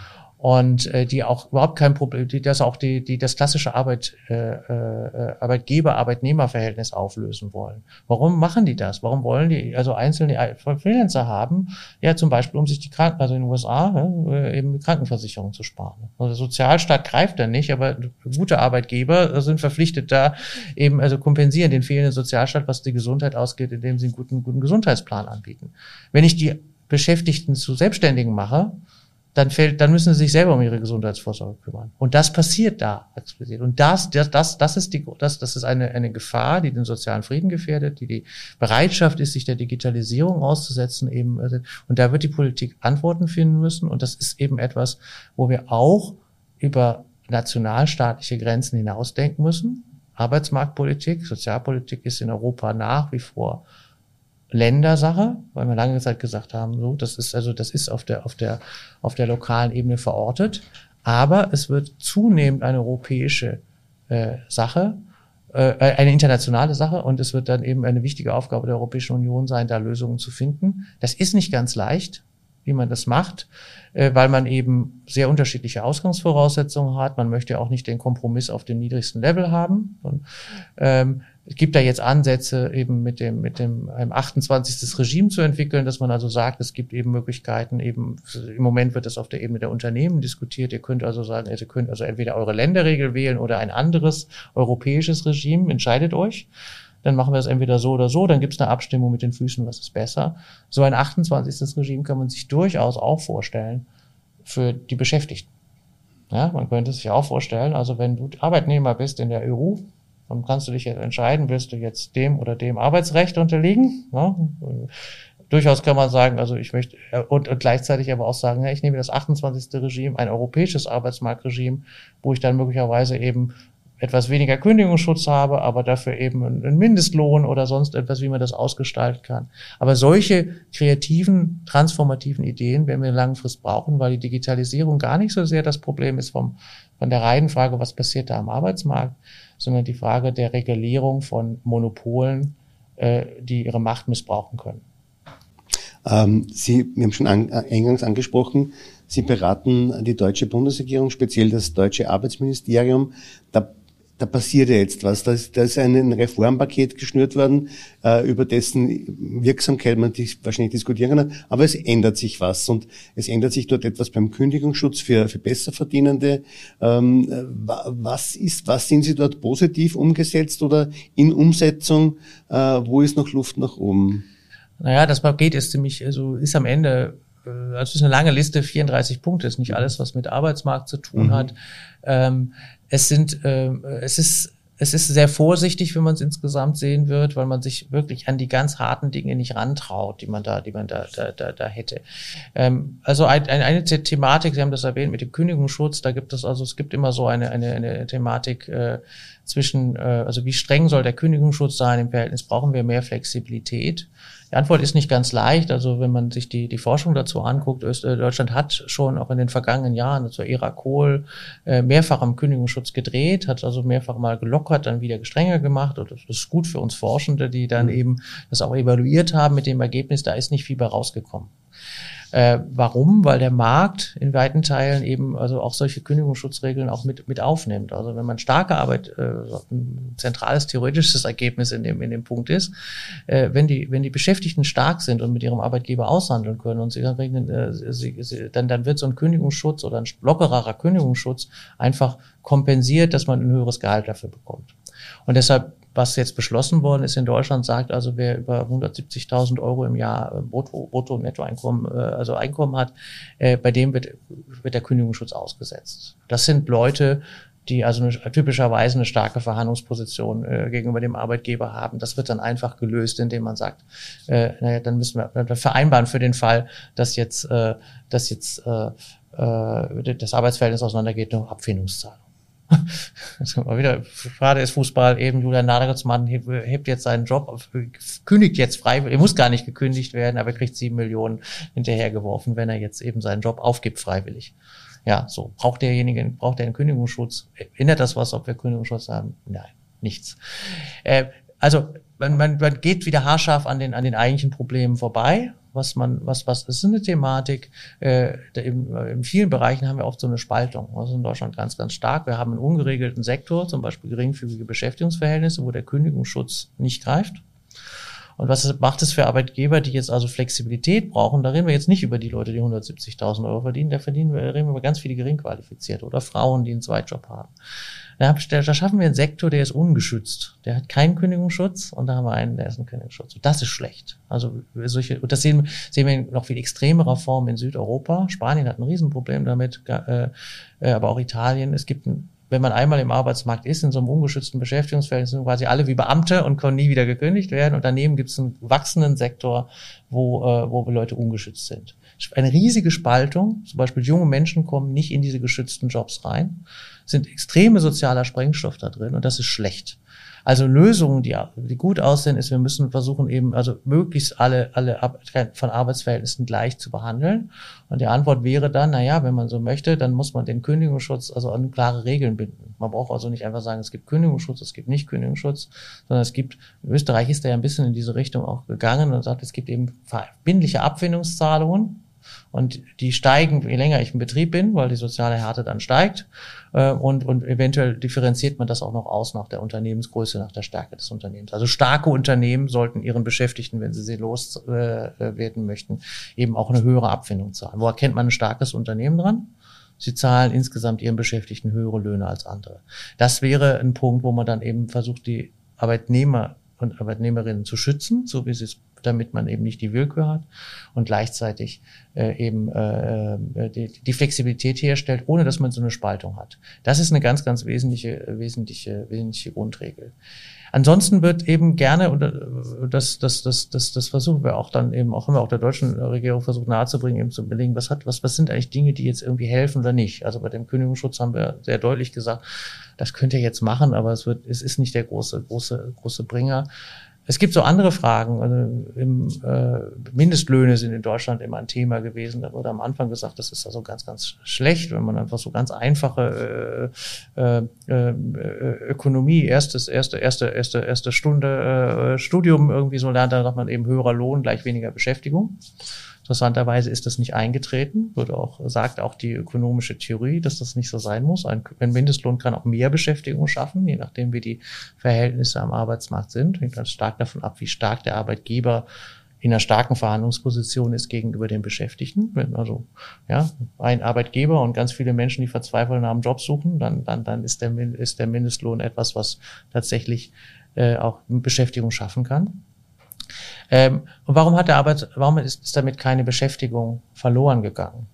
Und äh, die auch überhaupt kein Problem, die das auch die die das klassische Arbeit äh, äh, Arbeitgeber-Arbeitnehmer-Verhältnis auflösen wollen. Warum machen die das? Warum wollen die also einzelne Freelancer haben? Ja, zum Beispiel, um sich die Kranken, also in den U S A ja, eben die Krankenversicherung zu sparen. Also der Sozialstaat greift da nicht, aber gute Arbeitgeber sind verpflichtet da eben also kompensieren den fehlenden Sozialstaat, was die Gesundheit ausgeht, indem sie einen guten guten Gesundheitsplan anbieten. Wenn ich die Beschäftigten zu Selbstständigen mache, dann fällt, dann müssen sie sich selber um ihre Gesundheitsvorsorge kümmern. Und das passiert da explizit. Und das, das, das, das ist die, das, das ist eine, eine Gefahr, die den sozialen Frieden gefährdet, die die Bereitschaft ist, sich der Digitalisierung auszusetzen eben. Und da wird die Politik Antworten finden müssen. Und das ist eben etwas, wo wir auch über nationalstaatliche Grenzen hinausdenken müssen. Arbeitsmarktpolitik, Sozialpolitik ist in Europa nach wie vor Ländersache, weil wir lange Zeit gesagt haben, so, das ist also, das ist auf der, auf der, auf der lokalen Ebene verortet. Aber es wird zunehmend eine europäische äh, Sache, äh, eine internationale Sache, und es wird dann eben eine wichtige Aufgabe der Europäischen Union sein, da Lösungen zu finden. Das ist nicht ganz leicht, wie man das macht, äh, weil man eben sehr unterschiedliche Ausgangsvoraussetzungen hat. Man möchte auch nicht den Kompromiss auf dem niedrigsten Level haben. Und, ähm, es gibt da jetzt Ansätze, eben mit dem, mit dem, einem achtundzwanzigsten Regime zu entwickeln, dass man also sagt, es gibt eben Möglichkeiten, eben, im Moment wird das auf der Ebene der Unternehmen diskutiert. Ihr könnt also sagen, ihr könnt also entweder eure Länderregel wählen oder ein anderes europäisches Regime, entscheidet euch. Dann machen wir es entweder so oder so, dann gibt es eine Abstimmung mit den Füßen, was ist besser. So ein achtundzwanzigsten Regime kann man sich durchaus auch vorstellen für die Beschäftigten. Ja, man könnte sich auch vorstellen, also wenn du Arbeitnehmer bist in der E U, dann kannst du dich jetzt entscheiden, willst du jetzt dem oder dem Arbeitsrecht unterliegen? Ja, durchaus kann man sagen, also ich möchte, und, und gleichzeitig aber auch sagen, ja, ich nehme das achtundzwanzigste Regime, ein europäisches Arbeitsmarktregime, wo ich dann möglicherweise eben etwas weniger Kündigungsschutz habe, aber dafür eben einen Mindestlohn oder sonst etwas, wie man das ausgestalten kann. Aber solche kreativen, transformativen Ideen werden wir langfristig brauchen, weil die Digitalisierung gar nicht so sehr das Problem ist vom, von der reinen Frage, was passiert da am Arbeitsmarkt, sondern die Frage der Regulierung von Monopolen, äh, die ihre Macht missbrauchen können. Ähm, Sie, wir haben schon an, eingangs angesprochen, Sie beraten die deutsche Bundesregierung, speziell das deutsche Arbeitsministerium. Da Da passiert ja jetzt was. Da ist, da ist ein Reformpaket geschnürt worden, äh, über dessen Wirksamkeit man dis- wahrscheinlich diskutieren kann. Aber es ändert sich was. Und es ändert sich dort etwas beim Kündigungsschutz für, für Besserverdienende. Ähm, was ist, was sind Sie dort positiv umgesetzt oder in Umsetzung? Äh, wo ist noch Luft nach oben? Naja, das Paket ist ziemlich, also ist am Ende, also es ist eine lange Liste, vierunddreißig Punkte, ist nicht alles, was mit Arbeitsmarkt zu tun mhm. hat. Ähm, es sind, ähm, es ist, es ist sehr vorsichtig, wenn man es insgesamt sehen wird, weil man sich wirklich an die ganz harten Dinge nicht rantraut, die man da, die man da, da, da, da hätte. Ähm, also ein, eine Thematik, Sie haben das erwähnt mit dem Kündigungsschutz, da gibt es also, es gibt immer so eine, eine, eine Thematik, äh, zwischen, äh, also wie streng soll der Kündigungsschutz sein im Verhältnis, brauchen wir mehr Flexibilität? Die Antwort ist nicht ganz leicht. Also wenn man sich die, die Forschung dazu anguckt, Öst, äh, Deutschland hat schon auch in den vergangenen Jahren zur Ära Kohl äh, mehrfach am Kündigungsschutz gedreht, hat also mehrfach mal gelockert, dann wieder strenger gemacht. Und das ist gut für uns Forschende, die dann mhm. eben das auch evaluiert haben mit dem Ergebnis, da ist nicht viel bei rausgekommen. Äh, warum? Weil der Markt in weiten Teilen eben also auch solche Kündigungsschutzregeln auch mit mit aufnimmt. Also wenn man starke Arbeit, äh, ein zentrales theoretisches Ergebnis in dem in dem Punkt ist, äh, wenn die wenn die Beschäftigten stark sind und mit ihrem Arbeitgeber aushandeln können und sie dann äh, sie, sie, dann dann wird so ein Kündigungsschutz oder ein lockerer Kündigungsschutz einfach kompensiert, dass man ein höheres Gehalt dafür bekommt. Und deshalb, was jetzt beschlossen worden ist in Deutschland, sagt also, wer über hundertsiebzigtausend Euro im Jahr Brutto, Brutto Nettoeinkommen, also Einkommen hat, äh, bei dem wird, wird der Kündigungsschutz ausgesetzt. Das sind Leute, die also eine, typischerweise eine starke Verhandlungsposition äh, gegenüber dem Arbeitgeber haben. Das wird dann einfach gelöst, indem man sagt, äh, naja, dann müssen wir dann vereinbaren für den Fall, dass jetzt, äh, dass jetzt äh, äh, das Arbeitsverhältnis auseinandergeht, eine Abfindungszahlung. Also mal wieder, gerade ist Fußball, eben Julian Nagelsmann hebt jetzt seinen Job, kündigt jetzt frei, er muss gar nicht gekündigt werden, aber er kriegt sieben Millionen hinterhergeworfen, wenn er jetzt eben seinen Job aufgibt freiwillig. Ja, so, braucht derjenige, braucht der einen Kündigungsschutz? Ändert das was, ob wir Kündigungsschutz haben? Nein, nichts. Äh, also, man, man, man geht wieder haarscharf an den, an den eigentlichen Problemen vorbei. Was man, was, was ist eine Thematik? Äh, in, in vielen Bereichen haben wir oft so eine Spaltung. Also in Deutschland ganz, ganz stark. Wir haben einen ungeregelten Sektor, zum Beispiel geringfügige Beschäftigungsverhältnisse, wo der Kündigungsschutz nicht greift. Und was macht es für Arbeitgeber, die jetzt also Flexibilität brauchen? Da reden wir jetzt nicht über die Leute, die hundertsiebzigtausend Euro verdienen. Da verdienen wir, reden wir über ganz viele Geringqualifizierte oder Frauen, die einen Zweitjob haben. Da, da schaffen wir einen Sektor, der ist ungeschützt. Der hat keinen Kündigungsschutz und da haben wir einen, der ist ein Kündigungsschutz. Und das ist schlecht. Also solche, und das sehen, sehen wir in noch viel extremerer Form in Südeuropa. Spanien hat ein Riesenproblem damit, äh, aber auch Italien. Es gibt ein Wenn man einmal im Arbeitsmarkt ist, in so einem ungeschützten Beschäftigungsverhältnis, sind quasi alle wie Beamte und können nie wieder gekündigt werden. Und daneben gibt es einen wachsenden Sektor, wo, äh, wo Leute ungeschützt sind. Eine riesige Spaltung, zum Beispiel junge Menschen kommen nicht in diese geschützten Jobs rein, sind extreme sozialer Sprengstoff da drin und das ist schlecht. Also Lösungen, die, die gut aussehen, ist, wir müssen versuchen eben, also möglichst alle, alle von Arbeitsverhältnissen gleich zu behandeln. Und die Antwort wäre dann, na ja, wenn man so möchte, dann muss man den Kündigungsschutz also an klare Regeln binden. Man braucht also nicht einfach sagen, es gibt Kündigungsschutz, es gibt nicht Kündigungsschutz, sondern es gibt, in Österreich ist da ja ein bisschen in diese Richtung auch gegangen und sagt, es gibt eben verbindliche Abfindungszahlungen. Und die steigen, je länger ich im Betrieb bin, weil die soziale Härte dann steigt. Und, und eventuell differenziert man das auch noch aus nach der Unternehmensgröße, nach der Stärke des Unternehmens. Also starke Unternehmen sollten ihren Beschäftigten, wenn sie sie loswerden möchten, eben auch eine höhere Abfindung zahlen. Wo erkennt man ein starkes Unternehmen dran? Sie zahlen insgesamt ihren Beschäftigten höhere Löhne als andere. Das wäre ein Punkt, wo man dann eben versucht, die Arbeitnehmer und Arbeitnehmerinnen zu schützen, so wie sie es, damit man eben nicht die Willkür hat und gleichzeitig äh, eben äh, die, die Flexibilität herstellt, ohne dass man so eine Spaltung hat. Das ist eine ganz, ganz wesentliche, wesentliche, wesentliche Grundregel. Ansonsten wird eben gerne, und das, das, das, das, das versuchen wir auch dann eben, auch haben wir auch der deutschen Regierung versucht nahezubringen, eben zu belegen, was hat, was, was sind eigentlich Dinge, die jetzt irgendwie helfen oder nicht. Also bei dem Kündigungsschutz haben wir sehr deutlich gesagt, das könnt ihr jetzt machen, aber es wird, es ist nicht der große, große, große Bringer. Es gibt so andere Fragen. Also im, äh, Mindestlöhne sind in Deutschland immer ein Thema gewesen. Da wurde am Anfang gesagt, das ist also ganz, ganz schlecht, wenn man einfach so ganz einfache äh, äh, Ökonomie, erstes, erste, erste, erste, erste Stunde äh, Studium irgendwie so lernt, dann sagt man eben höherer Lohn gleich weniger Beschäftigung. Interessanterweise ist das nicht eingetreten, wird auch, sagt auch die ökonomische Theorie, dass das nicht so sein muss. Ein, ein Mindestlohn kann auch mehr Beschäftigung schaffen, je nachdem, wie die Verhältnisse am Arbeitsmarkt sind. Hängt ganz stark davon ab, wie stark der Arbeitgeber in einer starken Verhandlungsposition ist gegenüber den Beschäftigten. Wenn also, ja, ein Arbeitgeber und ganz viele Menschen, die verzweifeln nach einem Job suchen, dann, dann, dann ist der, ist der Mindestlohn etwas, was tatsächlich, äh, auch Beschäftigung schaffen kann. Ähm, und warum hat der Arbeit, warum ist, ist damit keine Beschäftigung verloren gegangen?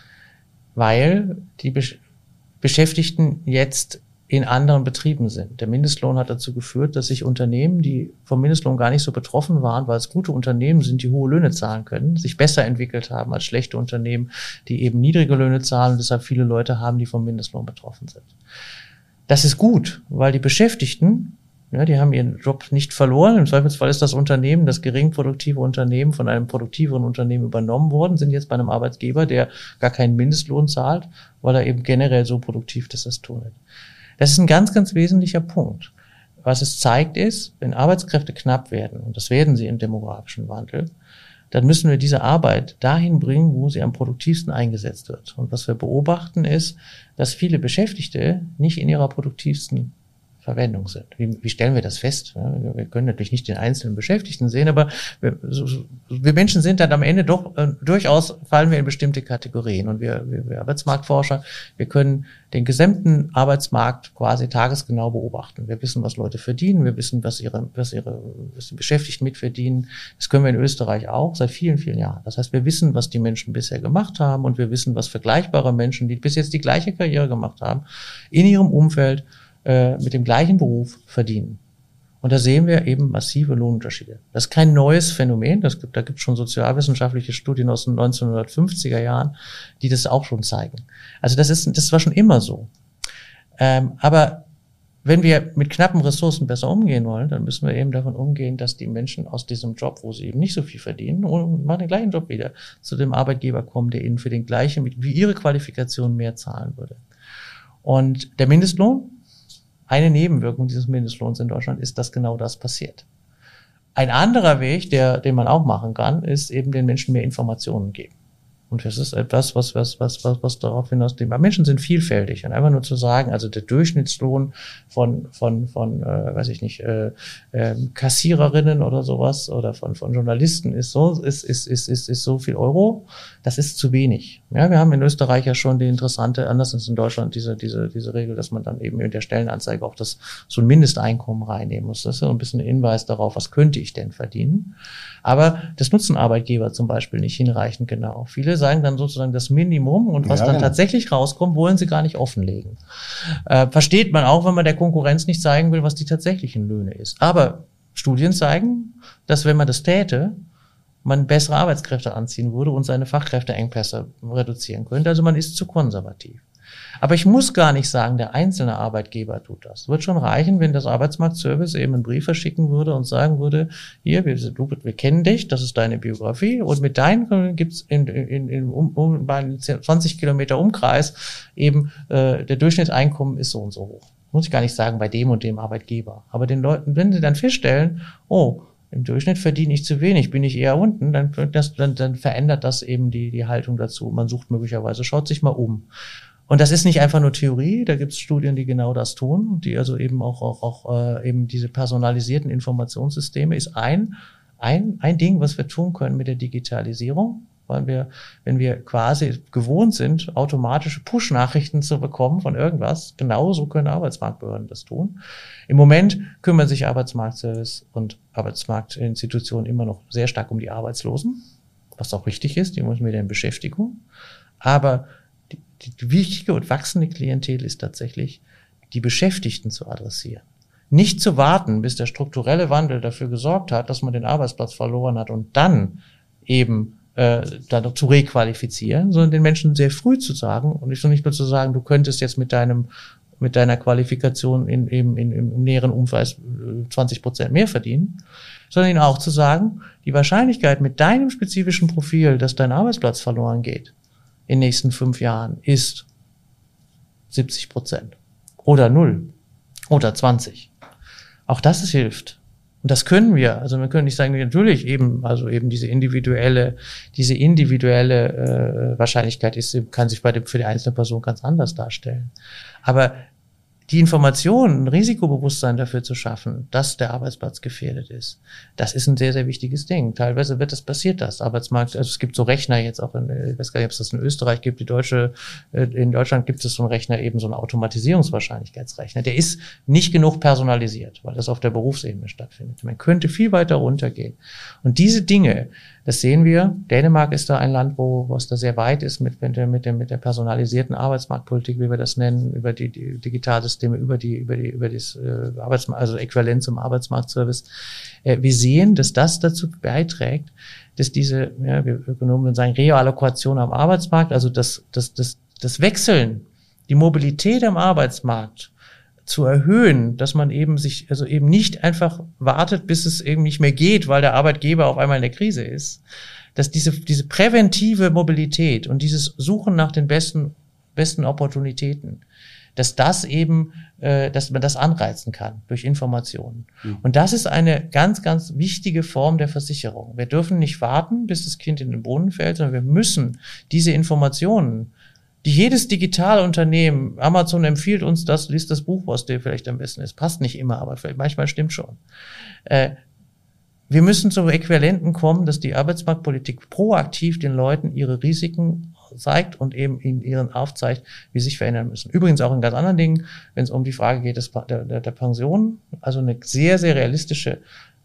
Weil die Besch- Beschäftigten jetzt in anderen Betrieben sind. Der Mindestlohn hat dazu geführt, dass sich Unternehmen, die vom Mindestlohn gar nicht so betroffen waren, weil es gute Unternehmen sind, die hohe Löhne zahlen können, sich besser entwickelt haben als schlechte Unternehmen, die eben niedrige Löhne zahlen und deshalb viele Leute haben, die vom Mindestlohn betroffen sind. Das ist gut, weil die Beschäftigten, ja, die haben ihren Job nicht verloren. Im Zweifelsfall ist das Unternehmen, das geringproduktive Unternehmen, von einem produktiveren Unternehmen übernommen worden, sind jetzt bei einem Arbeitgeber, der gar keinen Mindestlohn zahlt, weil er eben generell so produktiv ist, das tun will. Das ist ein ganz, ganz wesentlicher Punkt. Was es zeigt ist, wenn Arbeitskräfte knapp werden, und das werden sie im demografischen Wandel, dann müssen wir diese Arbeit dahin bringen, wo sie am produktivsten eingesetzt wird. Und was wir beobachten ist, dass viele Beschäftigte nicht in ihrer produktivsten Verwendung sind. Wie, wie stellen wir das fest? Wir können natürlich nicht den einzelnen Beschäftigten sehen, aber wir, so, wir Menschen sind dann am Ende doch äh, durchaus fallen wir in bestimmte Kategorien. Und wir, wir, wir Arbeitsmarktforscher, wir können den gesamten Arbeitsmarkt quasi tagesgenau beobachten. Wir wissen, was Leute verdienen, wir wissen, was ihre, was ihre, was die Beschäftigten mitverdienen. Das können wir in Österreich auch seit vielen, vielen Jahren. Das heißt, wir wissen, was die Menschen bisher gemacht haben und wir wissen, was vergleichbare Menschen, die bis jetzt die gleiche Karriere gemacht haben, in ihrem Umfeld mit dem gleichen Beruf verdienen. Und da sehen wir eben massive Lohnunterschiede. Das ist kein neues Phänomen. Das gibt, da gibt es schon sozialwissenschaftliche Studien aus den neunzehnhundertfünfziger Jahren, die das auch schon zeigen. Also das ist, das war schon immer so. Ähm, aber wenn wir mit knappen Ressourcen besser umgehen wollen, dann müssen wir eben davon umgehen, dass die Menschen aus diesem Job, wo sie eben nicht so viel verdienen, und machen den gleichen Job wieder, zu dem Arbeitgeber kommen, der ihnen für den gleichen, wie ihre Qualifikation mehr zahlen würde. Und der Mindestlohn, eine Nebenwirkung dieses Mindestlohns in Deutschland ist, dass genau das passiert. Ein anderer Weg, der, den man auch machen kann, ist eben den Menschen mehr Informationen geben. Und das ist etwas, was, was, was, was, was darauf hinausgeht. Menschen sind vielfältig. Und einfach nur zu sagen, also der Durchschnittslohn von, von, von, äh, weiß ich nicht, äh, äh, Kassiererinnen oder sowas oder von, von Journalisten ist so, ist, ist, ist, ist, ist so viel Euro. Das ist zu wenig. Ja, wir haben in Österreich ja schon die interessante, anders als in Deutschland, diese, diese, diese Regel, dass man dann eben in der Stellenanzeige auch das, so ein Mindesteinkommen reinnehmen muss. Das ist so ein bisschen ein Hinweis darauf, was könnte ich denn verdienen. Aber das nutzen Arbeitgeber zum Beispiel nicht hinreichend genau. Viele sagen dann sozusagen das Minimum und was ja, dann genau. tatsächlich rauskommt, wollen sie gar nicht offenlegen. Äh, versteht man auch, wenn man der Konkurrenz nicht zeigen will, was die tatsächlichen Löhne ist. Aber Studien zeigen, dass wenn man das täte, man bessere Arbeitskräfte anziehen würde und seine Fachkräfteengpässe reduzieren könnte. Also man ist zu konservativ. Aber ich muss gar nicht sagen, der einzelne Arbeitgeber tut das. Es wird schon reichen, wenn das Arbeitsmarktservice eben einen Brief verschicken würde und sagen würde, hier, wir, du, wir kennen dich, das ist deine Biografie und mit deinen gibt's in, in, in um, um, bei zwanzig Kilometer Umkreis eben äh, der Durchschnittseinkommen ist so und so hoch. Muss ich gar nicht sagen, bei dem und dem Arbeitgeber. Aber den Leuten, wenn sie dann feststellen, oh, im Durchschnitt verdiene ich zu wenig, bin ich eher unten, dann, das, dann, dann verändert das eben die, die Haltung dazu. Man sucht möglicherweise, schaut sich mal um. Und das ist nicht einfach nur Theorie, da gibt es Studien, die genau das tun, die also eben auch, auch, auch äh, eben diese personalisierten Informationssysteme ist ein, ein, ein Ding, was wir tun können mit der Digitalisierung, weil wir, wenn wir quasi gewohnt sind, automatische Push-Nachrichten zu bekommen von irgendwas, genauso können Arbeitsmarktbehörden das tun. Im Moment kümmern sich Arbeitsmarktservice und Arbeitsmarktinstitutionen immer noch sehr stark um die Arbeitslosen, was auch richtig ist, die müssen wieder in Beschäftigung, aber Die, die wichtige und wachsende Klientel ist tatsächlich, die Beschäftigten zu adressieren. Nicht zu warten, bis der strukturelle Wandel dafür gesorgt hat, dass man den Arbeitsplatz verloren hat und dann eben äh, dann zu requalifizieren, sondern den Menschen sehr früh zu sagen und nicht nur zu sagen, du könntest jetzt mit deinem mit deiner Qualifikation in, in, in, im näheren Umkreis zwanzig Prozent mehr verdienen, sondern ihnen auch zu sagen, die Wahrscheinlichkeit mit deinem spezifischen Profil, dass dein Arbeitsplatz verloren geht, in den nächsten fünf Jahren ist siebzig Prozent oder null oder zwanzig. Auch das ist, hilft. Und das können wir. Also wir können nicht sagen, natürlich eben, also eben diese individuelle, diese individuelle äh, Wahrscheinlichkeit ist, kann sich bei dem, für die einzelne Person ganz anders darstellen. Aber die Information, ein Risikobewusstsein dafür zu schaffen, dass der Arbeitsplatz gefährdet ist, das ist ein sehr, sehr wichtiges Ding. Teilweise wird das passiert, das Arbeitsmarkt, also es gibt so Rechner jetzt auch, in, ich weiß gar nicht, ob es das in Österreich gibt, die deutsche, in Deutschland gibt es so einen Rechner, eben so einen Automatisierungswahrscheinlichkeitsrechner. Der ist nicht genug personalisiert, weil das auf der Berufsebene stattfindet. Man könnte viel weiter runtergehen. Und diese Dinge, das sehen wir. Dänemark ist da ein Land, wo, wo es da sehr weit ist mit, mit, der, mit, der, mit der personalisierten Arbeitsmarktpolitik, wie wir das nennen, über die, die Digitalsysteme, über die, über die, über das äh, Arbeitsmarkt, also Äquivalent zum Arbeitsmarktservice. Äh, wir sehen, dass das dazu beiträgt, dass diese, ja, wir Ökonomen sagen, Reallokation am Arbeitsmarkt, also das, das, das, das Wechseln, die Mobilität am Arbeitsmarkt zu erhöhen, dass man eben sich, also eben nicht einfach wartet, bis es eben nicht mehr geht, weil der Arbeitgeber auf einmal in der Krise ist, dass diese, diese präventive Mobilität und dieses Suchen nach den besten, besten Opportunitäten, dass das eben, äh, dass man das anreizen kann durch Informationen. Mhm. Und das ist eine ganz, ganz wichtige Form der Versicherung. Wir dürfen nicht warten, bis das Kind in den Brunnen fällt, sondern wir müssen diese Informationen, die jedes Digitalunternehmen, Amazon empfiehlt uns das, liest das Buch, was dir vielleicht am besten ist. Passt nicht immer, aber vielleicht manchmal stimmt schon. Äh, wir müssen zu Äquivalenten kommen, dass die Arbeitsmarktpolitik proaktiv den Leuten ihre Risiken zeigt und eben in ihren aufzeigt, wie sie sich verändern müssen. Übrigens auch in ganz anderen Dingen, wenn es um die Frage geht des, der, der, der Pension, also eine sehr, sehr realistische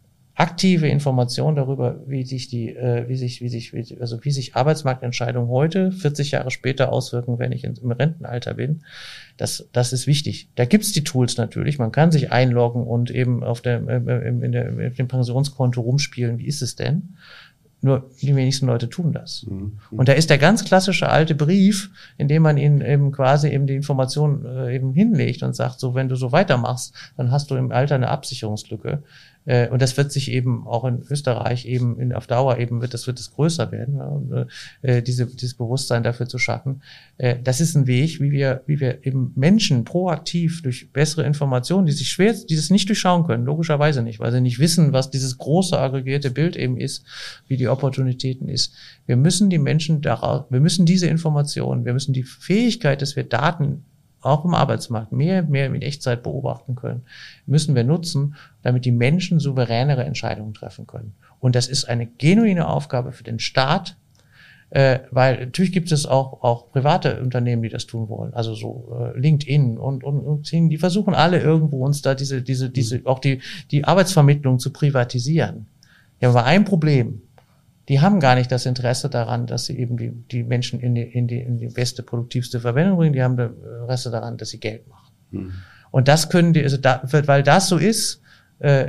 aktive Information darüber, wie sich die, äh, wie sich, wie sich, wie, also wie sich Arbeitsmarktentscheidungen heute, vierzig Jahre später auswirken, wenn ich in, im Rentenalter bin. Das, das ist wichtig. Da gibt's die Tools natürlich. Man kann sich einloggen und eben auf der, äh, in der, auf dem Pensionskonto rumspielen. Wie ist es denn? Nur die wenigsten Leute tun das. Mhm. Und da ist der ganz klassische alte Brief, in dem man ihnen eben quasi eben die Information äh, eben hinlegt und sagt, so wenn du so weitermachst, dann hast du im Alter eine Absicherungslücke. Äh, und das wird sich eben auch in Österreich eben in, auf Dauer eben wird das wird es größer werden, ja, und, äh, diese dieses Bewusstsein dafür zu schaffen. Äh, das ist ein Weg, wie wir wie wir eben Menschen proaktiv durch bessere Informationen, die sich schwer, die das nicht durchschauen können, logischerweise nicht, weil sie nicht wissen, was dieses große aggregierte Bild eben ist, wie die Opportunitäten ist. Wir müssen die Menschen daraus, wir müssen diese Informationen, wir müssen die Fähigkeit, dass wir Daten auch im Arbeitsmarkt mehr, mehr in Echtzeit beobachten können, müssen wir nutzen, damit die Menschen souveränere Entscheidungen treffen können. Und das ist eine genuine Aufgabe für den Staat, äh, weil natürlich gibt es auch, auch private Unternehmen, die das tun wollen. Also so äh, LinkedIn und, und, und die versuchen alle irgendwo uns da diese, diese, diese, auch die, die Arbeitsvermittlung zu privatisieren. Ja, aber ein Problem. Die haben gar nicht das Interesse daran, dass sie eben die, die Menschen in die, in die, in die beste, produktivste Verwendung bringen. Die haben das Interesse daran, dass sie Geld machen. Mhm. Und das können die, also da, weil das so ist, äh,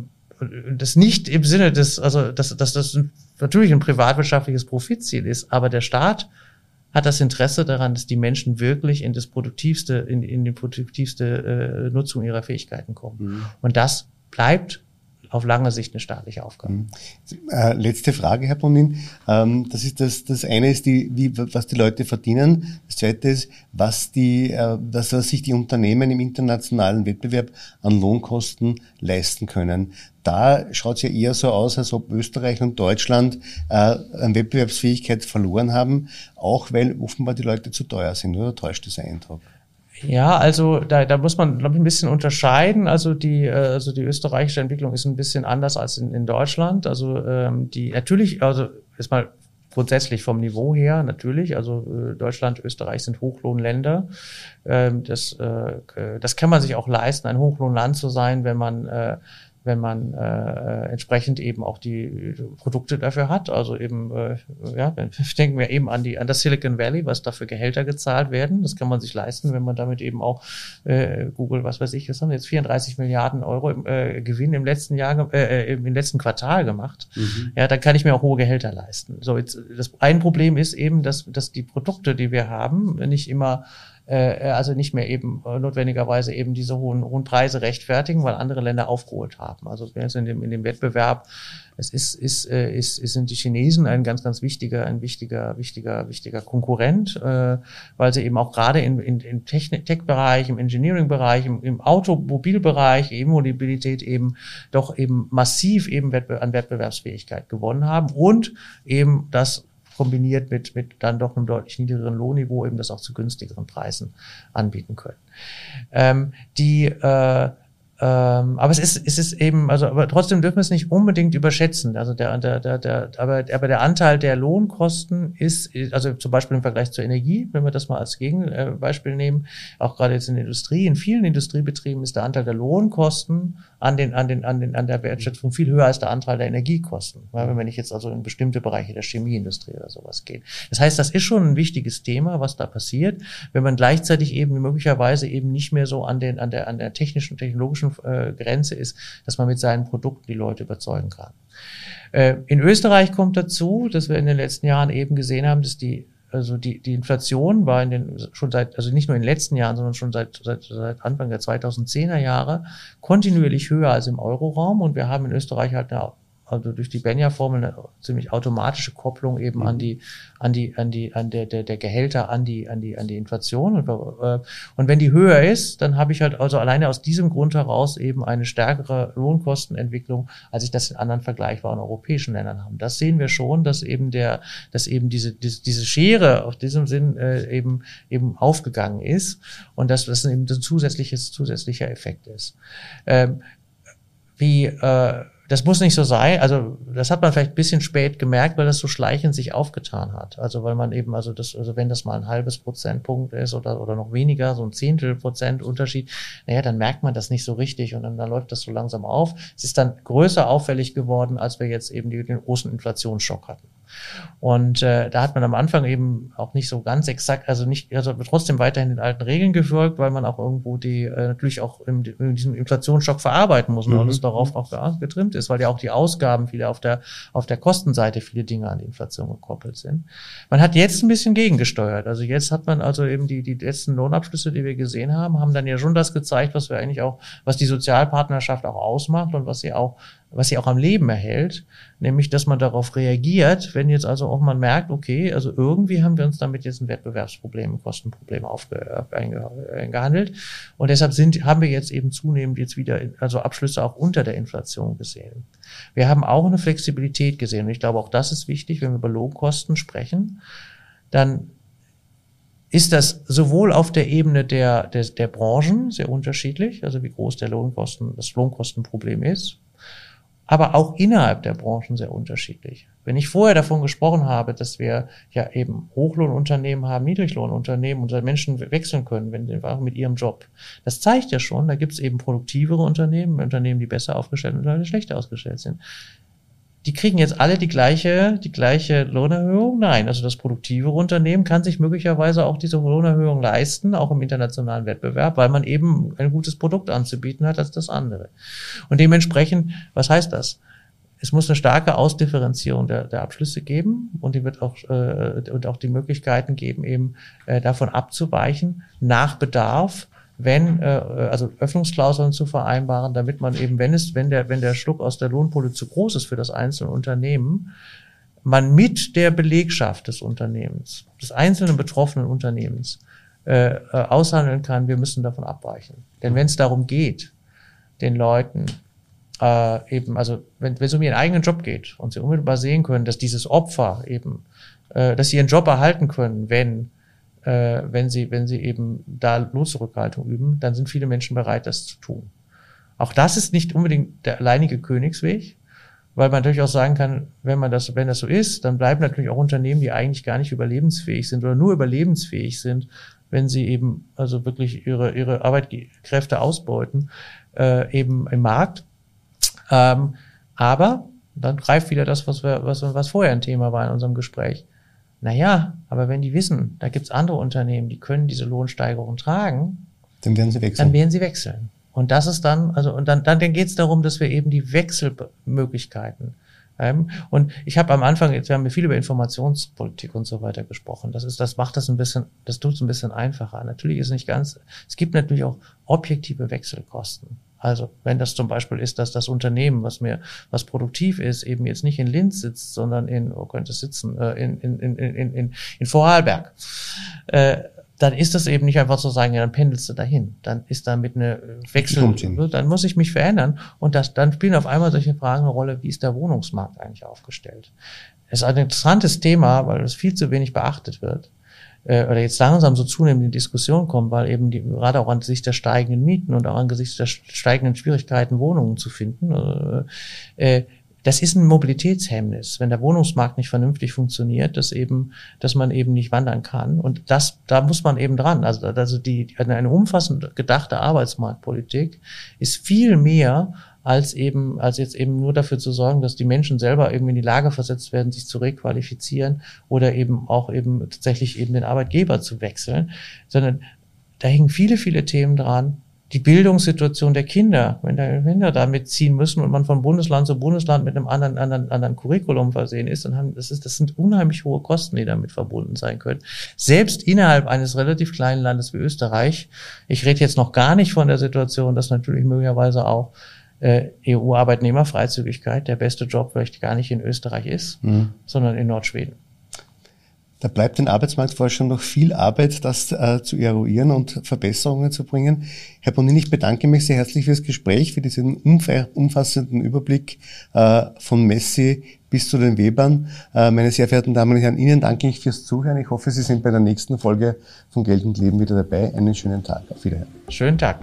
das nicht im Sinne des, also, dass, dass das natürlich ein privatwirtschaftliches Profitziel ist, aber der Staat hat das Interesse daran, dass die Menschen wirklich in das produktivste, in, in die produktivste äh, Nutzung ihrer Fähigkeiten kommen. Mhm. Und das bleibt auf lange Sicht eine staatliche Aufgabe. Mhm. Äh, letzte Frage, Herr Bonin. Ähm, das ist das, das eine ist die, wie, was die Leute verdienen. Das zweite ist, was die, äh, was, was sich die Unternehmen im internationalen Wettbewerb an Lohnkosten leisten können. Da schaut es ja eher so aus, als ob Österreich und Deutschland äh, an Wettbewerbsfähigkeit verloren haben, auch weil offenbar die Leute zu teuer sind, oder täuscht dieser Eindruck? Ja, also da, da muss man, glaube ich, ein bisschen unterscheiden. Also die, also die österreichische Entwicklung ist ein bisschen anders als in, in Deutschland. Also ähm, die natürlich, also erstmal grundsätzlich vom Niveau her natürlich. Also äh, Deutschland, Österreich sind Hochlohnländer. Ähm, das, äh, das kann man sich auch leisten, ein Hochlohnland zu sein, wenn man äh, wenn man äh, entsprechend eben auch die Produkte dafür hat. Also eben, äh, ja, denken wir eben an die an das Silicon Valley, was dafür Gehälter gezahlt werden. Das kann man sich leisten, wenn man damit eben auch äh, Google, was weiß ich, das haben jetzt vierunddreißig Milliarden Euro äh, Gewinn im letzten Jahr, äh, im letzten Quartal gemacht. Mhm. Ja, dann kann ich mir auch hohe Gehälter leisten. So, jetzt das ein Problem ist eben, dass dass die Produkte, die wir haben, nicht immer also nicht mehr eben notwendigerweise eben diese hohen, hohen Preise rechtfertigen, weil andere Länder aufgeholt haben. Also in dem, in dem Wettbewerb, es ist, ist, ist, ist, sind die Chinesen ein ganz, ganz wichtiger, ein wichtiger, wichtiger, wichtiger Konkurrent, äh, weil sie eben auch gerade in, in, im Tech-Bereich, im Engineering-Bereich, im, im Automobilbereich, E-Mobilität eben doch eben massiv eben Wettbe- an Wettbewerbsfähigkeit gewonnen haben und eben das kombiniert mit, mit dann doch einem deutlich niedrigeren Lohnniveau eben das auch zu günstigeren Preisen anbieten können. Ähm, die, äh, Ähm, aber es ist, es ist eben, also, aber trotzdem dürfen wir es nicht unbedingt überschätzen. Also der, der, der, der, aber, aber der Anteil der Lohnkosten ist, also zum Beispiel im Vergleich zur Energie, wenn wir das mal als Gegenbeispiel nehmen, auch gerade jetzt in der Industrie, in vielen Industriebetrieben ist der Anteil der Lohnkosten an den, an den, an den, an der Wertschöpfung viel höher als der Anteil der Energiekosten. Weil wenn ich jetzt also in bestimmte Bereiche der Chemieindustrie oder sowas gehe. Das heißt, das ist schon ein wichtiges Thema, was da passiert, wenn man gleichzeitig eben möglicherweise eben nicht mehr so an den, an der, an der technischen, technologischen Grenze ist, dass man mit seinen Produkten die Leute überzeugen kann. In Österreich kommt dazu, dass wir in den letzten Jahren eben gesehen haben, dass die also die die Inflation war in den schon seit also nicht nur in den letzten Jahren, sondern schon seit seit, seit Anfang der zweitausendzehner Jahre kontinuierlich höher als im Euroraum, und wir haben in Österreich halt eine, also durch die Benja-Formel eine ziemlich automatische Kopplung eben mhm. an die, an die, an die, an der, der, der Gehälter an die, an die, an die Inflation. Und, äh, und wenn die höher ist, dann habe ich halt also alleine aus diesem Grund heraus eben eine stärkere Lohnkostenentwicklung, als ich das in anderen vergleichbaren europäischen Ländern habe. Das sehen wir schon, dass eben der, dass eben diese, diese, diese Schere auf diesem Sinn äh, eben, eben aufgegangen ist und dass das eben ein zusätzliches, zusätzlicher Effekt ist. Ähm, wie, äh, Das muss nicht so sein. Also das hat man vielleicht ein bisschen spät gemerkt, weil das so schleichend sich aufgetan hat. Also weil man eben, also das, also wenn das mal ein halbes Prozentpunkt ist oder oder noch weniger, so ein Zehntel Prozent Unterschied, naja, dann merkt man das nicht so richtig und dann, dann läuft das so langsam auf. Es ist dann größer auffällig geworden, als wir jetzt eben die, den großen Inflationsschock hatten. Und äh, da hat man am Anfang eben auch nicht so ganz exakt, also nicht, also trotzdem weiterhin den alten Regeln gefolgt, weil man auch irgendwo die äh, natürlich auch in, in diesem Inflationsschock verarbeiten muss, mhm. und es darauf auch getrimmt ist, weil ja auch die Ausgaben viele auf der auf der Kostenseite viele Dinge an die Inflation gekoppelt sind. Man hat jetzt ein bisschen gegengesteuert. Also jetzt hat man also eben die die letzten Lohnabschlüsse, die wir gesehen haben, haben dann ja schon das gezeigt, was wir eigentlich auch, was die Sozialpartnerschaft auch ausmacht und was sie auch was sie auch am Leben erhält, nämlich, dass man darauf reagiert, wenn jetzt also auch man merkt, okay, also irgendwie haben wir uns damit jetzt ein Wettbewerbsproblem, ein Kostenproblem aufge, eingehandelt, und deshalb sind, haben wir jetzt eben zunehmend jetzt wieder, also Abschlüsse auch unter der Inflation gesehen. Wir haben auch eine Flexibilität gesehen, und ich glaube, auch das ist wichtig, wenn wir über Lohnkosten sprechen, dann ist das sowohl auf der Ebene der, der, der Branchen sehr unterschiedlich, also wie groß der Lohnkosten, das Lohnkostenproblem ist, aber auch innerhalb der Branchen sehr unterschiedlich. Wenn ich vorher davon gesprochen habe, dass wir ja eben Hochlohnunternehmen haben, Niedriglohnunternehmen und Menschen wechseln können, wenn sie mit ihrem Job, das zeigt ja schon, da gibt es eben produktivere Unternehmen, Unternehmen, die besser aufgestellt und Unternehmen, die schlechter ausgestellt sind. Die kriegen jetzt alle die gleiche, die gleiche Lohnerhöhung? Nein, also das produktivere Unternehmen kann sich möglicherweise auch diese Lohnerhöhung leisten, auch im internationalen Wettbewerb, weil man eben ein gutes Produkt anzubieten hat als das andere. Und dementsprechend, was heißt das? Es muss eine starke Ausdifferenzierung der, der Abschlüsse geben, und die wird auch, äh, und auch die Möglichkeiten geben, eben äh, davon abzuweichen, nach Bedarf, wenn, äh, also Öffnungsklauseln zu vereinbaren, damit man eben, wenn es, wenn der, wenn der Schluck aus der Lohnpulle zu groß ist für das einzelne Unternehmen, man mit der Belegschaft des Unternehmens, des einzelnen betroffenen Unternehmens, äh, aushandeln kann, wir müssen davon abweichen. Denn wenn es darum geht, den Leuten äh, eben, also wenn, wenn es um ihren eigenen Job geht und sie unmittelbar sehen können, dass dieses Opfer eben, äh, dass sie ihren Job erhalten können, wenn wenn sie, wenn sie eben da Lohnzurückhaltung üben, dann sind viele Menschen bereit, das zu tun. Auch das ist nicht unbedingt der alleinige Königsweg, weil man natürlich auch sagen kann, wenn man das, wenn das so ist, dann bleiben natürlich auch Unternehmen, die eigentlich gar nicht überlebensfähig sind oder nur überlebensfähig sind, wenn sie eben also wirklich ihre, ihre Arbeitskräfte ausbeuten, äh, eben im Markt. Ähm, aber dann greift wieder das, was wir, was, was vorher ein Thema war in unserem Gespräch. Naja, aber wenn die wissen, da gibt's andere Unternehmen, die können diese Lohnsteigerung tragen, dann werden sie wechseln. Dann werden sie wechseln. Und das ist dann, also und dann, dann, dann geht's darum, dass wir eben die Wechselmöglichkeiten haben. Und ich habe am Anfang, jetzt wir haben viel über Informationspolitik und so weiter gesprochen. Das ist, das macht das ein bisschen, das tut's ein bisschen einfacher. Natürlich ist es nicht ganz, es gibt natürlich auch objektive Wechselkosten. Also wenn das zum Beispiel ist, dass das Unternehmen, was mir, was produktiv ist, eben jetzt nicht in Linz sitzt, sondern in, wo könnte es sitzen, äh, in, in, in, in, in, in Vorarlberg. Äh, dann ist das eben nicht einfach zu sagen, ja, dann pendelst du dahin. Dann ist damit eine Wechsel, dann muss ich mich verändern. Und das, dann spielen auf einmal solche Fragen eine Rolle, wie ist der Wohnungsmarkt eigentlich aufgestellt? Das ist ein interessantes Thema, weil es viel zu wenig beachtet wird. Oder jetzt langsam so zunehmend in die Diskussion kommt, weil eben die, gerade auch angesichts der steigenden Mieten und auch angesichts der steigenden Schwierigkeiten, Wohnungen zu finden, äh, das ist ein Mobilitätshemmnis, wenn der Wohnungsmarkt nicht vernünftig funktioniert, dass eben, dass man eben nicht wandern kann. Und das, da muss man eben dran. Also, also die, eine umfassend gedachte Arbeitsmarktpolitik ist viel mehr als eben, als jetzt eben nur dafür zu sorgen, dass die Menschen selber eben in die Lage versetzt werden, sich zu requalifizieren oder eben auch eben tatsächlich eben den Arbeitgeber zu wechseln, sondern da hängen viele, viele Themen dran. Die Bildungssituation der Kinder, wenn da Kinder da mitziehen müssen und man von Bundesland zu Bundesland mit einem anderen, anderen, anderen Curriculum versehen ist, dann haben, das ist, das sind unheimlich hohe Kosten, die damit verbunden sein können. Selbst innerhalb eines relativ kleinen Landes wie Österreich. Ich rede jetzt noch gar nicht von der Situation, dass natürlich möglicherweise auch äh, E U-Arbeitnehmerfreizügigkeit der beste Job vielleicht gar nicht in Österreich ist, mhm. sondern in Nordschweden. Da bleibt den Arbeitsmarktforschern noch viel Arbeit, das äh, zu eruieren und Verbesserungen zu bringen. Herr Bonin, ich bedanke mich sehr herzlich fürs Gespräch, für diesen umf- umfassenden Überblick äh, von Messi bis zu den Webern. Äh, meine sehr verehrten Damen und Herren, Ihnen danke ich fürs Zuhören. Ich hoffe, Sie sind bei der nächsten Folge von Geld und Leben wieder dabei. Einen schönen Tag. Auf Wiederhören. Schönen Tag.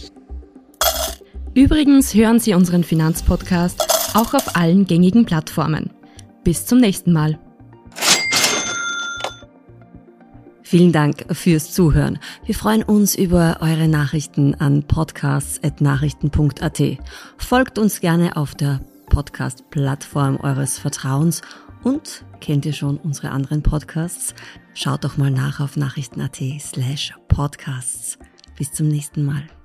Übrigens hören Sie unseren Finanzpodcast auch auf allen gängigen Plattformen. Bis zum nächsten Mal. Vielen Dank fürs Zuhören. Wir freuen uns über eure Nachrichten an podcasts at nachrichten punkt a t. Folgt uns gerne auf der Podcast-Plattform eures Vertrauens und kennt ihr schon unsere anderen Podcasts? Schaut doch mal nach auf nachrichten punkt a t slash podcasts. Bis zum nächsten Mal.